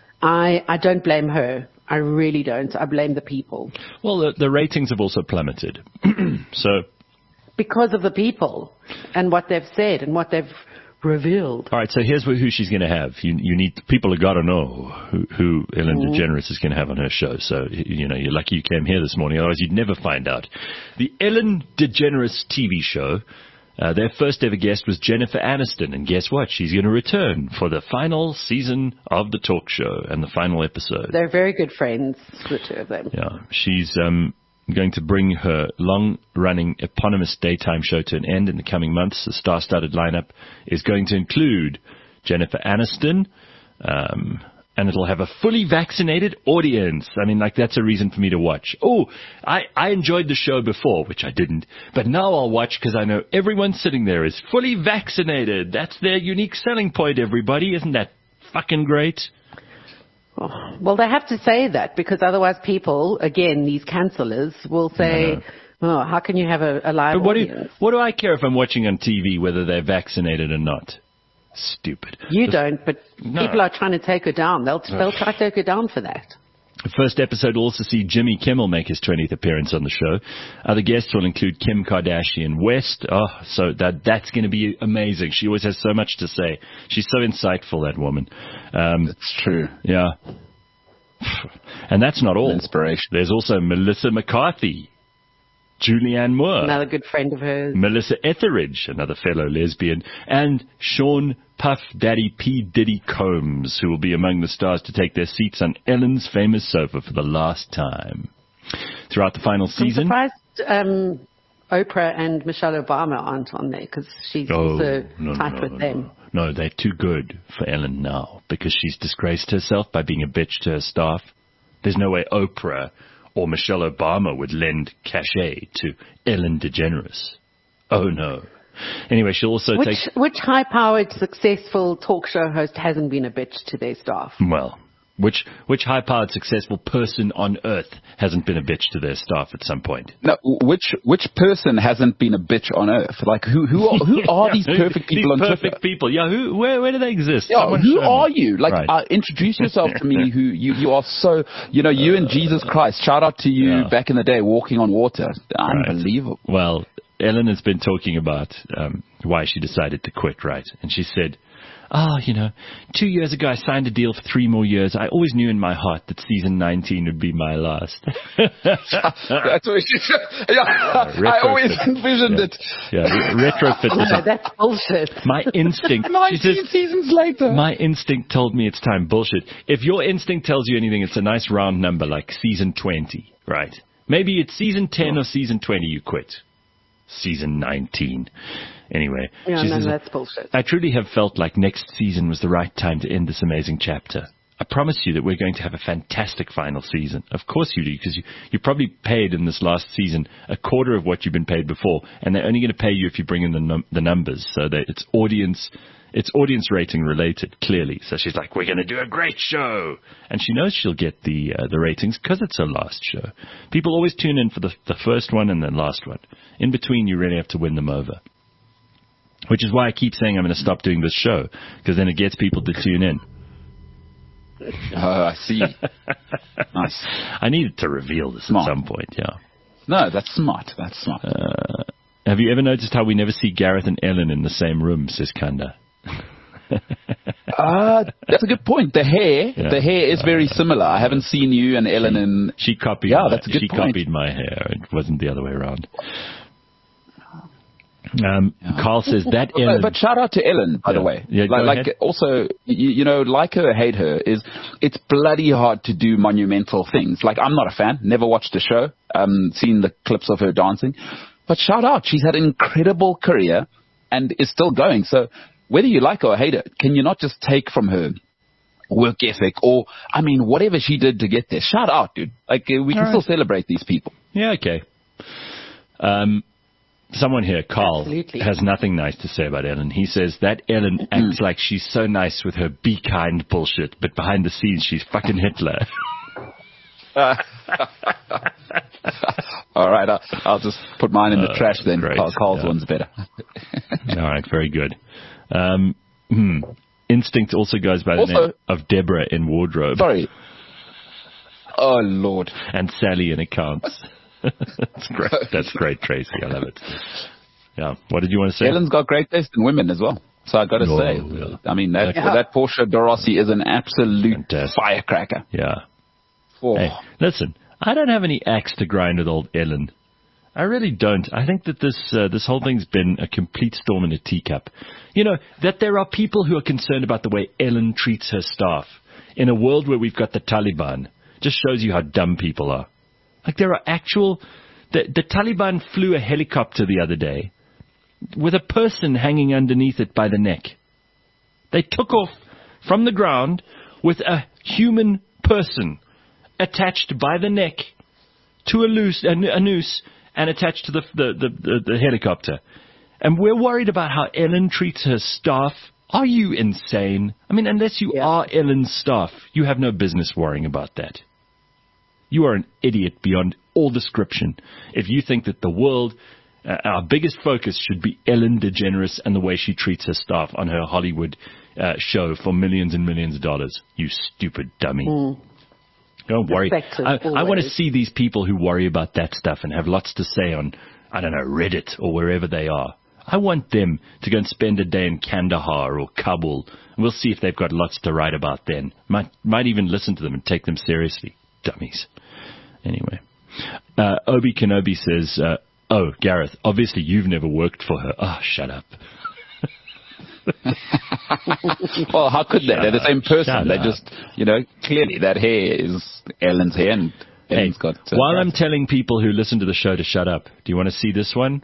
I I don't blame her. I really don't. I blame the people. Well, the, the ratings have also plummeted. So because of the people and what they've said and what they've revealed. All right, so here's who she's going to have. You, you need people have got to know who, who Ellen mm-hmm. DeGeneres is going to have on her show. So you know, you're lucky you came here this morning. Otherwise, you'd never find out. The Ellen DeGeneres T V show. Uh, their first ever guest was Jennifer Aniston, and guess what? She's going to return for the final season of the talk show and the final episode. They're very good friends, the two of them. Yeah, she's um, going to bring her long-running eponymous daytime show to an end in the coming months. The star-studded lineup is going to include Jennifer Aniston, um, and it'll have a fully vaccinated audience. I mean, like, that's a reason for me to watch. Oh, I, I enjoyed the show before, which I didn't. But now I'll watch because I know everyone sitting there is fully vaccinated. That's their unique selling point, everybody. Isn't that fucking great? Well, they have to say that because otherwise people, again, these cancelers, will say, oh, how can you have a, a live but what audience? Do, what do I care if I'm watching on T V whether they're vaccinated or not? Stupid. You the, don't, but no. people are trying to take her down. They'll they'll try to take her down for that. The first episode will also see Jimmy Kimmel make his twentieth appearance on the show. Other guests will include Kim Kardashian West. Oh, so that that's going to be amazing. She always has so much to say. She's so insightful, that woman. Um, That's true. Yeah. And that's not all. Inspiration. There's also Melissa McCarthy, Julianne Moore, Another good friend of hers. Melissa Etheridge, another fellow lesbian, and Sean Puff Daddy P. Diddy Combs, who will be among the stars to take their seats on Ellen's famous sofa for the last time. Throughout the final season... I'm surprised um, Oprah and Michelle Obama aren't on there, because she's Oh, also no, no, tight no, with no, them. No. no, they're too good for Ellen now, because she's disgraced herself by being a bitch to her staff. There's no way Oprah or Michelle Obama would lend cachet to Ellen DeGeneres. Oh, no. Anyway, she'll also Which, take... which high-powered, successful talk show host hasn't been a bitch to their staff? Well, which which high-powered, successful person on earth hasn't been a bitch to their staff at some point? No, which which person hasn't been a bitch on earth? Like, who who are, who are these perfect people these on perfect Twitter? people. Yeah, who? Where where do they exist? Yeah, Someone who show me. are you? Like, Right. uh, introduce yourself to me. Who you you are so you know you and Jesus Christ. Shout out to you Yeah. back in the day, walking on water. Unbelievable. Well, Ellen has been talking about um, why she decided to quit, right? And she said, oh, you know, two years ago I signed a deal for three more years. I always knew in my heart that season nineteen would be my last. That's what she said. Yeah, I always envisioned yeah. it. Yeah, re- retrofit. No, that's bullshit. My instinct. Nineteen she says, seasons later. my instinct told me it's time. Bullshit. If your instinct tells you anything, it's a nice round number like season twenty, right? Maybe it's season ten or season twenty you quit. Season nineteen. Anyway. Yeah, she no, says, that's bullshit. I truly have felt like next season was the right time to end this amazing chapter. I promise you that we're going to have a fantastic final season. Of course you do, because you, you probably paid in this last season a quarter of what you've been paid before, and they're only going to pay you if you bring in the, num- the numbers. So that it's audience, it's audience rating related, clearly. So she's like, we're going to do a great show. And she knows she'll get the uh, the ratings because it's her last show. People always tune in for the, the first one and the last one. In between, you really have to win them over. Which is why I keep saying I'm going to stop doing this show, because then it gets people to tune in. Oh, I see. Nice. I needed to reveal this Smart. at some point, yeah. No, that's smart. That's smart. Uh, have you ever noticed how we never see Gareth and Ellen in the same room, says Kanda? Uh, that's a good point. The hair, Yeah. the hair is very similar. I haven't seen you and Ellen in. She copied Yeah, my, that's a good she point. copied my hair. It wasn't the other way around. Um, Carl says that Ellen... But, but shout out to Ellen, by Yeah. the way. Yeah, go like, ahead. like also, you, you know, like her or hate her, is it's bloody hard to do monumental things. Like, I'm not a fan, never watched the show, um, seen the clips of her dancing. But shout out, she's had an incredible career and is still going. So whether you like her or hate her, can you not just take from her work ethic or, I mean, whatever she did to get there? Shout out, dude. Like, uh, we can All still right. celebrate these people. Yeah, okay. Um, someone here, Carl, Absolutely. has nothing nice to say about Ellen. He says that Ellen acts like she's so nice with her be kind bullshit, but behind the scenes she's fucking Hitler. All right, I'll, I'll just put mine in the Uh, trash then. great, Carl, Carl's yeah. one's better. All right, very good. Um, hmm. Instinct also goes by the Also- name of Deborah in Wardrobe Sorry. Oh, Lord. and Sally in Accounts. That's great. That's great, Tracy. I love it. Yeah. What did you want to say? Ellen's got great taste in women as well. So I got to Oh, say, yeah. I mean, that, Yeah. that Portia de Rossi is an absolute Fantastic. firecracker. Yeah. Oh. Hey, listen, I don't have any axe to grind with old Ellen. I really don't. I think that this uh, this whole thing's been a complete storm in a teacup. You know, that there are people who are concerned about the way Ellen treats her staff in a world where we've got the Taliban just shows you how dumb people are. Like, there are actual... The, the Taliban flew a helicopter the other day with a person hanging underneath it by the neck. They took off from the ground with a human person attached by the neck to a, loose, a, a noose and attached to the, the, the, the, the helicopter. And we're worried about how Ellen treats her staff. Are you insane? I mean, unless you Yeah. are Ellen's staff, you have no business worrying about that. You are an idiot beyond all description if you think that the world, uh, our biggest focus should be Ellen DeGeneres and the way she treats her staff on her Hollywood uh, show for millions and millions of dollars. You stupid dummy. Don't worry. perspective. I, I want to always. see these people who worry about that stuff and have lots to say on, I don't know, Reddit or wherever they are. I want them to go and spend a day in Kandahar or Kabul. We'll see if they've got lots to write about then. Might, might even listen to them and take them seriously. Dummies. Anyway. Uh, Obi Kenobi says, uh, oh, Gareth, obviously you've never worked for her. Oh, shut up. Well, how could they? They're the same person. Shut They up. just, you know, clearly that hair is Ellen's hair, and Ellen's Hey, got. Uh, while I'm telling people who listen to the show to shut up, do you want to see this one?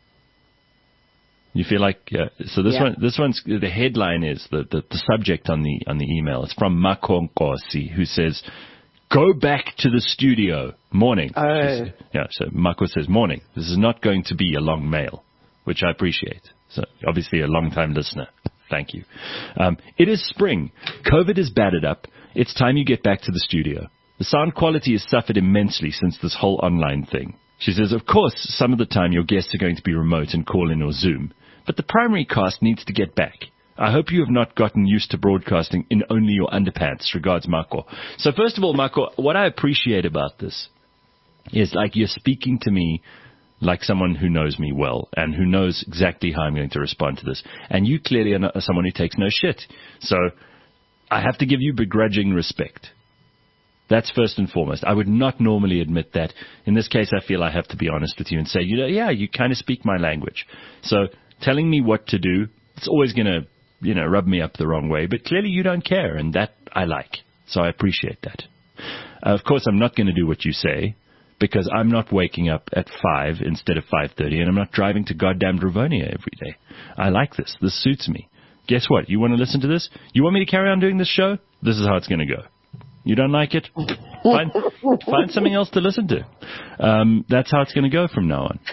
You feel like uh, so? This Yeah. one, this one's the headline is the, the the subject on the on the email. It's from Makonkosi, who says, "Go back to the studio." Morning. Oh. Yeah. So Mako says, "Morning. This is not going to be a long mail," which I appreciate. So obviously a long-time listener. Thank you. Um, it is spring. COVID is battered up. It's time you get back to the studio. The sound quality has suffered immensely since this whole online thing. She says, of course, some of the time your guests are going to be remote and call in or Zoom, but the primary cast needs to get back. I hope you have not gotten used to broadcasting in only your underpants. Regards, Mako. So first of all, Mako, what I appreciate about this is like you're speaking to me like someone who knows me well and who knows exactly how I'm going to respond to this. And you clearly are not, someone who takes no shit. So I have to give you begrudging respect. That's first and foremost. I would not normally admit that. In this case, I feel I have to be honest with you and say, you know, yeah, you kind of speak my language. So telling me what to do, it's always going to, you know, rub me up the wrong way. But clearly you don't care, and that I like. So I appreciate that. Uh, of course, I'm not going to do what you say, because I'm not waking up at five instead of five thirty, and I'm not driving to goddamn Dravonia every day. I like this. This suits me. Guess what? You want to listen to this? You want me to carry on doing this show? This is how it's going to go. You don't like it? Find, find something else to listen to. Um, that's how it's going to go from now on.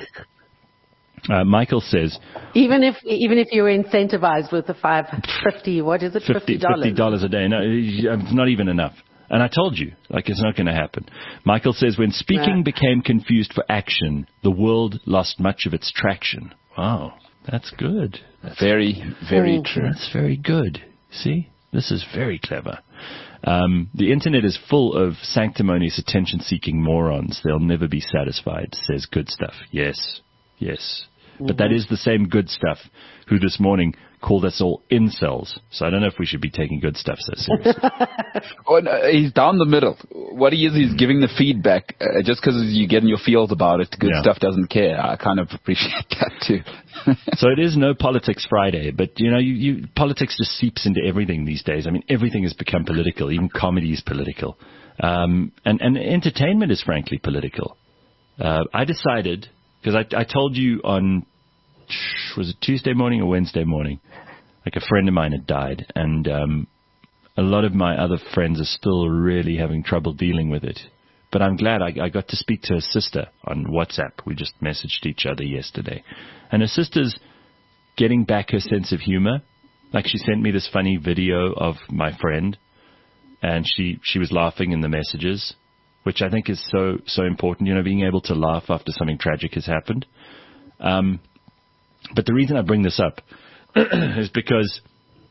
Uh, Michael says, Even if even if you're incentivized with the five fifty, what is it, fifty dollars? fifty dollars a day. No, it's not even enough. And I told you, like, it's not going to happen. Michael says, when speaking Right. became confused for action, the world lost much of its traction. Wow, that's good. That's, very, very true. that's very good. See? This is very clever. Um, the internet is full of sanctimonious, attention-seeking morons. They'll never be satisfied, says Good Stuff. Yes, yes. Mm-hmm. But that is the same Good Stuff who this morning called us all incels. So I don't know if we should be taking Good Stuff so seriously. Oh, no, he's down the middle. What he is, he's giving the feedback. Uh, just because you get in your feels about it, Good Yeah. Stuff doesn't care. I kind of appreciate that too. So it is no Politics Friday, but you know, you, you, politics just seeps into everything these days. I mean, everything has become political. Even comedy is political. Um, and, and entertainment is frankly political. Uh, I decided, because I, I told you on, was it Tuesday morning or Wednesday morning? Like a friend of mine had died, and um, a lot of my other friends are still really having trouble dealing with it. But I'm glad I, I got to speak to her sister on WhatsApp. We just messaged each other yesterday. And her sister's getting back her sense of humor. Like, she sent me this funny video of my friend, and she, she was laughing in the messages, which I think is so, so important, you know, being able to laugh after something tragic has happened. Um, but the reason I bring this up is because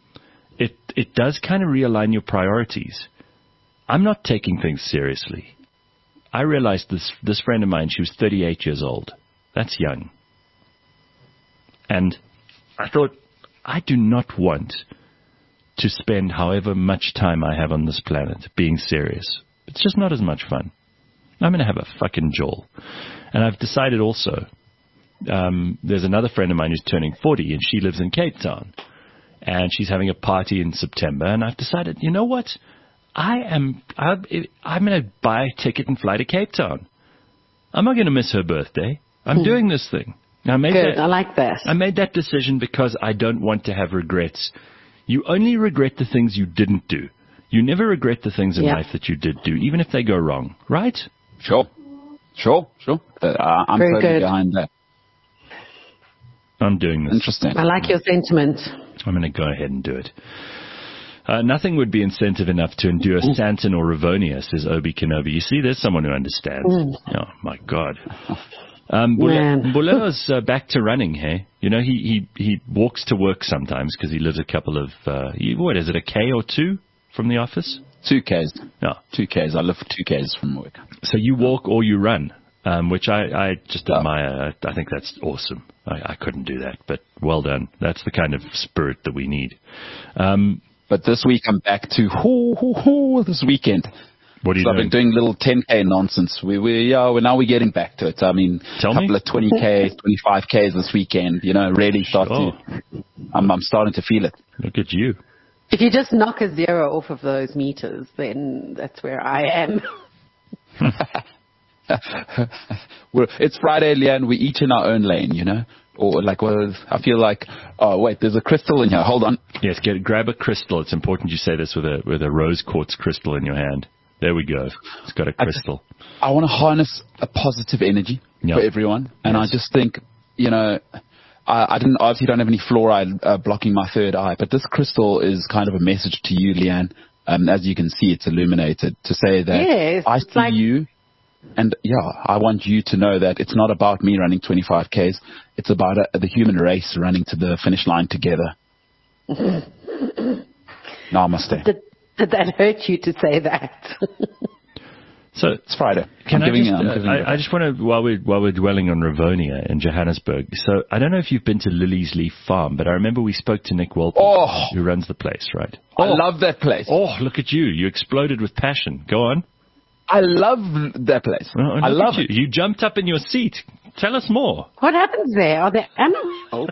it it does kind of realign your priorities. I'm not taking things seriously. I realized this this friend of mine, she was thirty-eight years old. That's young. And I thought, I do not want to spend however much time I have on this planet being serious. It's just not as much fun. I'm going to have a fucking jaw. And I've decided also, um, there's another friend of mine who's turning forty, and she lives in Cape Town. And she's having a party in September. And I've decided, you know what? I am, I, I'm going to buy a ticket and fly to Cape Town. I'm not going to miss her birthday. I'm hmm. doing this thing. I made Good. That, I like that. I made that decision because I don't want to have regrets. You only regret the things you didn't do. You never regret the things in yeah. life that you did do, even if they go wrong, right? Sure. Sure, sure. Uh, I'm Very totally good. behind that. I'm doing this. Interesting. I like your sentiment. I'm going to go ahead and do it. Uh, nothing would be incentive enough to endure Santon or Ravonia, says Obi Kenobi. You see, there's someone who understands. Mm. Oh, my God. Um, Bulelo's uh, back to running, hey? You know, he, he, he walks to work sometimes because he lives a couple of, uh, he, what is it, a K or two from the office? Two Ks. No. Two Ks. I live for two Ks from work. So you walk or you run, um, which I, I just Yeah. admire. I, I think that's awesome. I, I couldn't do that, but well done. That's the kind of spirit that we need. Um, But this week I'm back to hoo, hoo, hoo, this weekend. what are you So I've doing? been doing little ten K nonsense. We, we, yeah, well, now we're getting back to it. I mean, Tell a couple me. of twenty Ks, twenty-five Ks this weekend, you know, really start Sure. to, I'm, I'm starting to feel it. Look at you. If you just knock a zero off of those meters, then that's where I am. We're, it's Friday, Leanne. We're each in our own lane, you know? Or like, well, I feel like, oh, wait, there's a crystal in here. Hold on. Yes, get grab a crystal. It's important you say this with a with a rose quartz crystal in your hand. There we go. It's got a crystal. I want to harness a positive energy Yep. for everyone. And Yes. I just think, you know, I, I didn't obviously don't have any fluoride uh, blocking my third eye, but this crystal is kind of a message to you, Leanne. Um, as you can see, it's illuminated to say that Yes, I it's see like- you. And yeah, I want you to know that it's not about me running twenty-five Ks. It's about uh, the human race running to the finish line together. Namaste. Did, did that hurt you to say that? So It's Friday. Can I'm I giving just, you- I'm uh, giving you I, I just want to, while we're, while we're dwelling on Rivonia in Johannesburg, so I don't know if you've been to Lily's Leaf Farm, but I remember we spoke to Nick Walton, Oh. who runs the place, right? I love that place. Oh, look at you. You exploded with passion. Go on. I love that place. Oh, I look love at it. you. You jumped up in your seat. Tell us more. What happens there? Are there animals?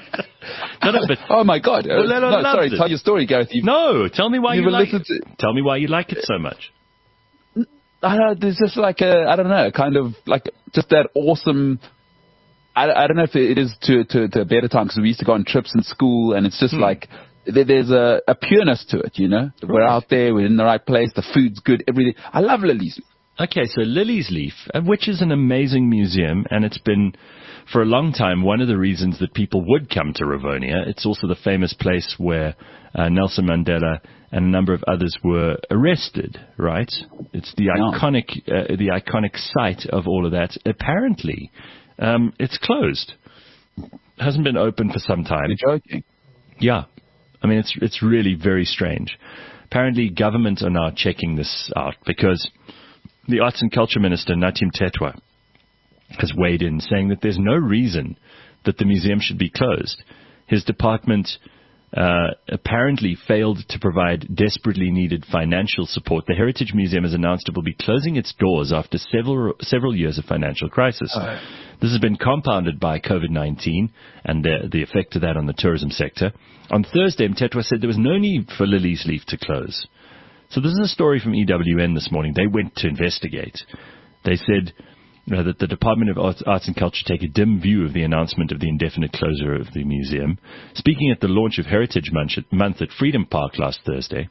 No, no, but, Oh my God! Uh, Leno no, loves sorry. it. Tell your story, Gareth. You, no, tell me why You you, will like listen it. to- Tell me why you like it so much. I don't know. There's just like a, I don't know, kind of like just that awesome. I, I don't know if it is to to, to a better time because we used to go on trips in school, and it's just Hmm. like there, there's a, a pureness to it. You know, we're out there, we're in the right place, the food's good, everything. I love Lily's. Okay, so Lily's Leaf, uh, which is an amazing museum, and it's been, for a long time, one of the reasons that people would come to Rivonia. It's also the famous place where uh, Nelson Mandela and a number of others were arrested, right? It's the Yeah. iconic, uh, the iconic site of all of that. Apparently, um, it's closed. Hasn't been open for some time. You're joking. Yeah. I mean, it's it's really very strange. Apparently, government are now checking this out because the Arts and Culture Minister, Natim Tetwa, has weighed in saying that there's no reason that the museum should be closed. His department uh, apparently failed to provide desperately needed financial support. The Heritage Museum has announced it will be closing its doors after several several years of financial crisis. Oh. This has been compounded by COVID nineteen and the, the effect of that on the tourism sector. On Thursday, Mtetwa said there was no need for Lily's Leaf to close. So this is a story from E W N this morning. They went to investigate. They said you know, that the Department of Arts, Arts and Culture take a dim view of the announcement of the indefinite closure of the museum. Speaking at the launch of Heritage Month at Freedom Park last Thursday,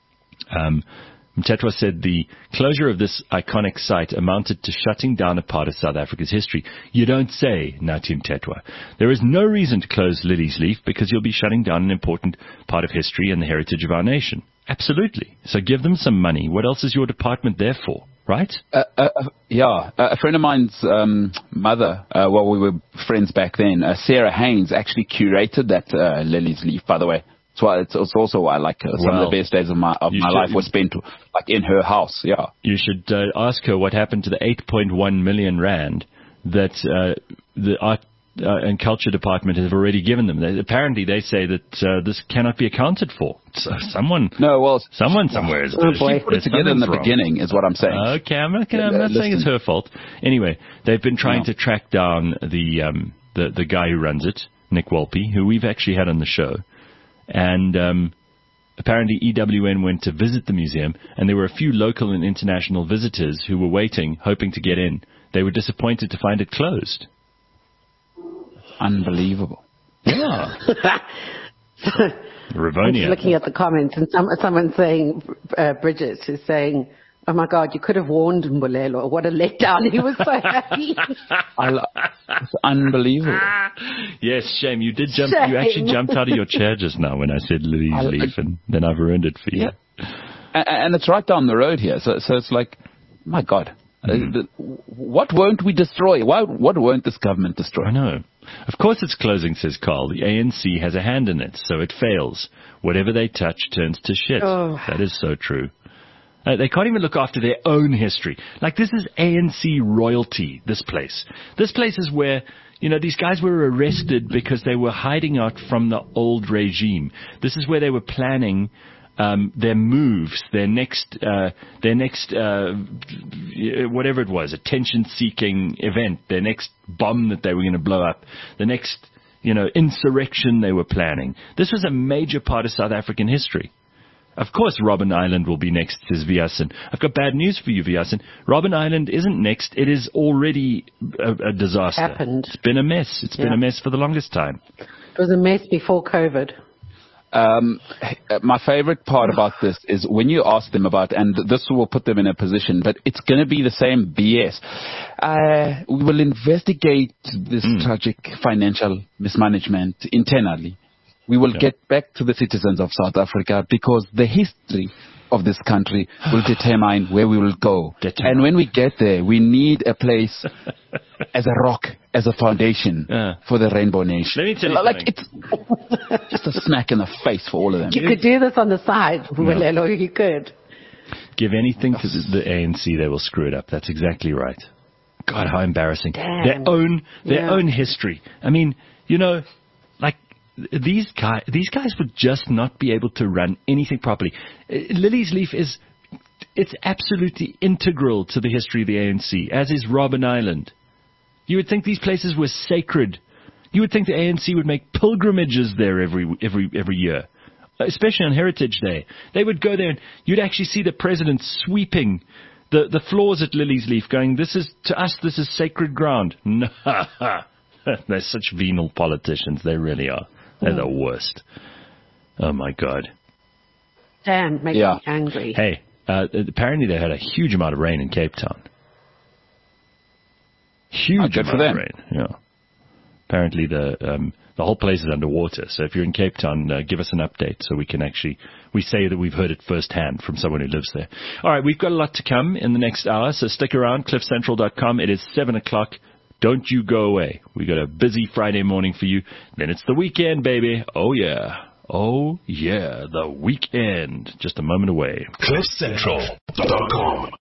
um, Mtetwa said the closure of this iconic site amounted to shutting down a part of South Africa's history. You don't say, Natim Tetwa. There is no reason to close Lily's Leaf because you'll be shutting down an important part of history and the heritage of our nation. Absolutely. So give them some money. What else is your department there for, right? Uh, uh, uh, yeah, uh, a friend of mine's um, mother, uh, well, we were friends back then, uh, Sarah Haynes, actually curated that uh, Lily's Leaf, by the way. So it's, it's also why like uh, some Well, of the best days of my of you my should- life were spent like in her house. Yeah, You should uh, ask her what happened to the eight point one million rand that uh, the Art uh, and Culture Department has already given them. They, apparently, they say that uh, this cannot be accounted for. So someone, no, well, someone somewhere is Oh, boy. she put it together in the something's wrong. beginning, is what I'm saying. Okay, I'm not, gonna, I'm Uh, not saying it's listen. her fault. Anyway, they've been trying No. to track down the um, the the guy who runs it, Nick Walpe, who we've actually had on the show, and um, apparently E W N went to visit the museum, and there were a few local and international visitors who were waiting, hoping to get in. They were disappointed to find it closed. Unbelievable. Yeah, I'm Rivonia. just looking at the comments, and some, someone's saying, uh, Bridget is saying, "Oh my God, you could have warned Mbulelo. What a letdown! He was so happy." I lo- it's unbelievable. Yes, shame. You did jump. Shame. You actually jumped out of your chair just now when I said Louise I- Leaf, and then I've ruined it for you. Yeah. And, and it's right down the road here. So, so it's like, my God, Mm-hmm. uh, the, what won't we destroy? Why, what won't this government destroy? I know. Of course it's closing, says Carl. The A N C has a hand in it, so it fails. Whatever they touch turns to shit. Oh. That is so true. Uh, they can't even look after their own history. Like, this is A N C royalty, this place. This place is where, you know, these guys were arrested because they were hiding out from the old regime. This is where they were planning um, their moves, their next, uh, their next, uh, whatever it was, attention-seeking event, their next bomb that they were going to blow up, the next, you know, insurrection they were planning. This was a major part of South African history. Of course, Robben Island will be next, says Vyasan. I've got bad news for you, Vyasan. Robben Island isn't next. It is already a, a disaster. Happened. It's been a mess. It's yeah. been a mess for the longest time. It was a mess before COVID. Um, my favorite part about this is when you ask them about, and this will put them in a position, but it's going to be the same B S. Uh, we will investigate this mm. tragic financial mismanagement internally. We will yeah. get back to the citizens of South Africa because the history of this country will determine where we will go. Determine. And when we get there, we need a place as a rock, as a foundation yeah. for the Rainbow Nation. Let me tell you like it's just a smack in the face for all of them. You could do this on the side, Willelo, no. you could. Give anything to the, the A N C, they will screw it up. That's exactly right. God, how embarrassing. Damn. Their own, their yeah. own history. I mean, you know, like, These guys, these guys would just not be able to run anything properly. Lily's Leaf is, it's absolutely integral to the history of the A N C, as is Robben Island. You would think these places were sacred. You would think the A N C would make pilgrimages there every every every year, especially on Heritage Day. They would go there and you'd actually see the president sweeping the, the floors at Lily's Leaf, going, "This is, to us, this is sacred ground." No, they're such venal politicians. They really are. They're the worst. Oh, my God. Damn, makes yeah. me angry. Hey, uh, apparently they had a huge amount of rain in Cape Town. Huge oh, amount for them. of rain, yeah. Apparently the um, the whole place is underwater. So if you're in Cape Town, uh, give us an update so we can actually, we say that we've heard it firsthand from someone who lives there. All right, we've got a lot to come in the next hour, so stick around, cliff central dot com. It is seven o'clock. Don't you go away. We got a busy Friday morning for you. Then it's the weekend, baby. Oh, yeah. Oh, yeah. The weekend. Just a moment away. cliff central dot com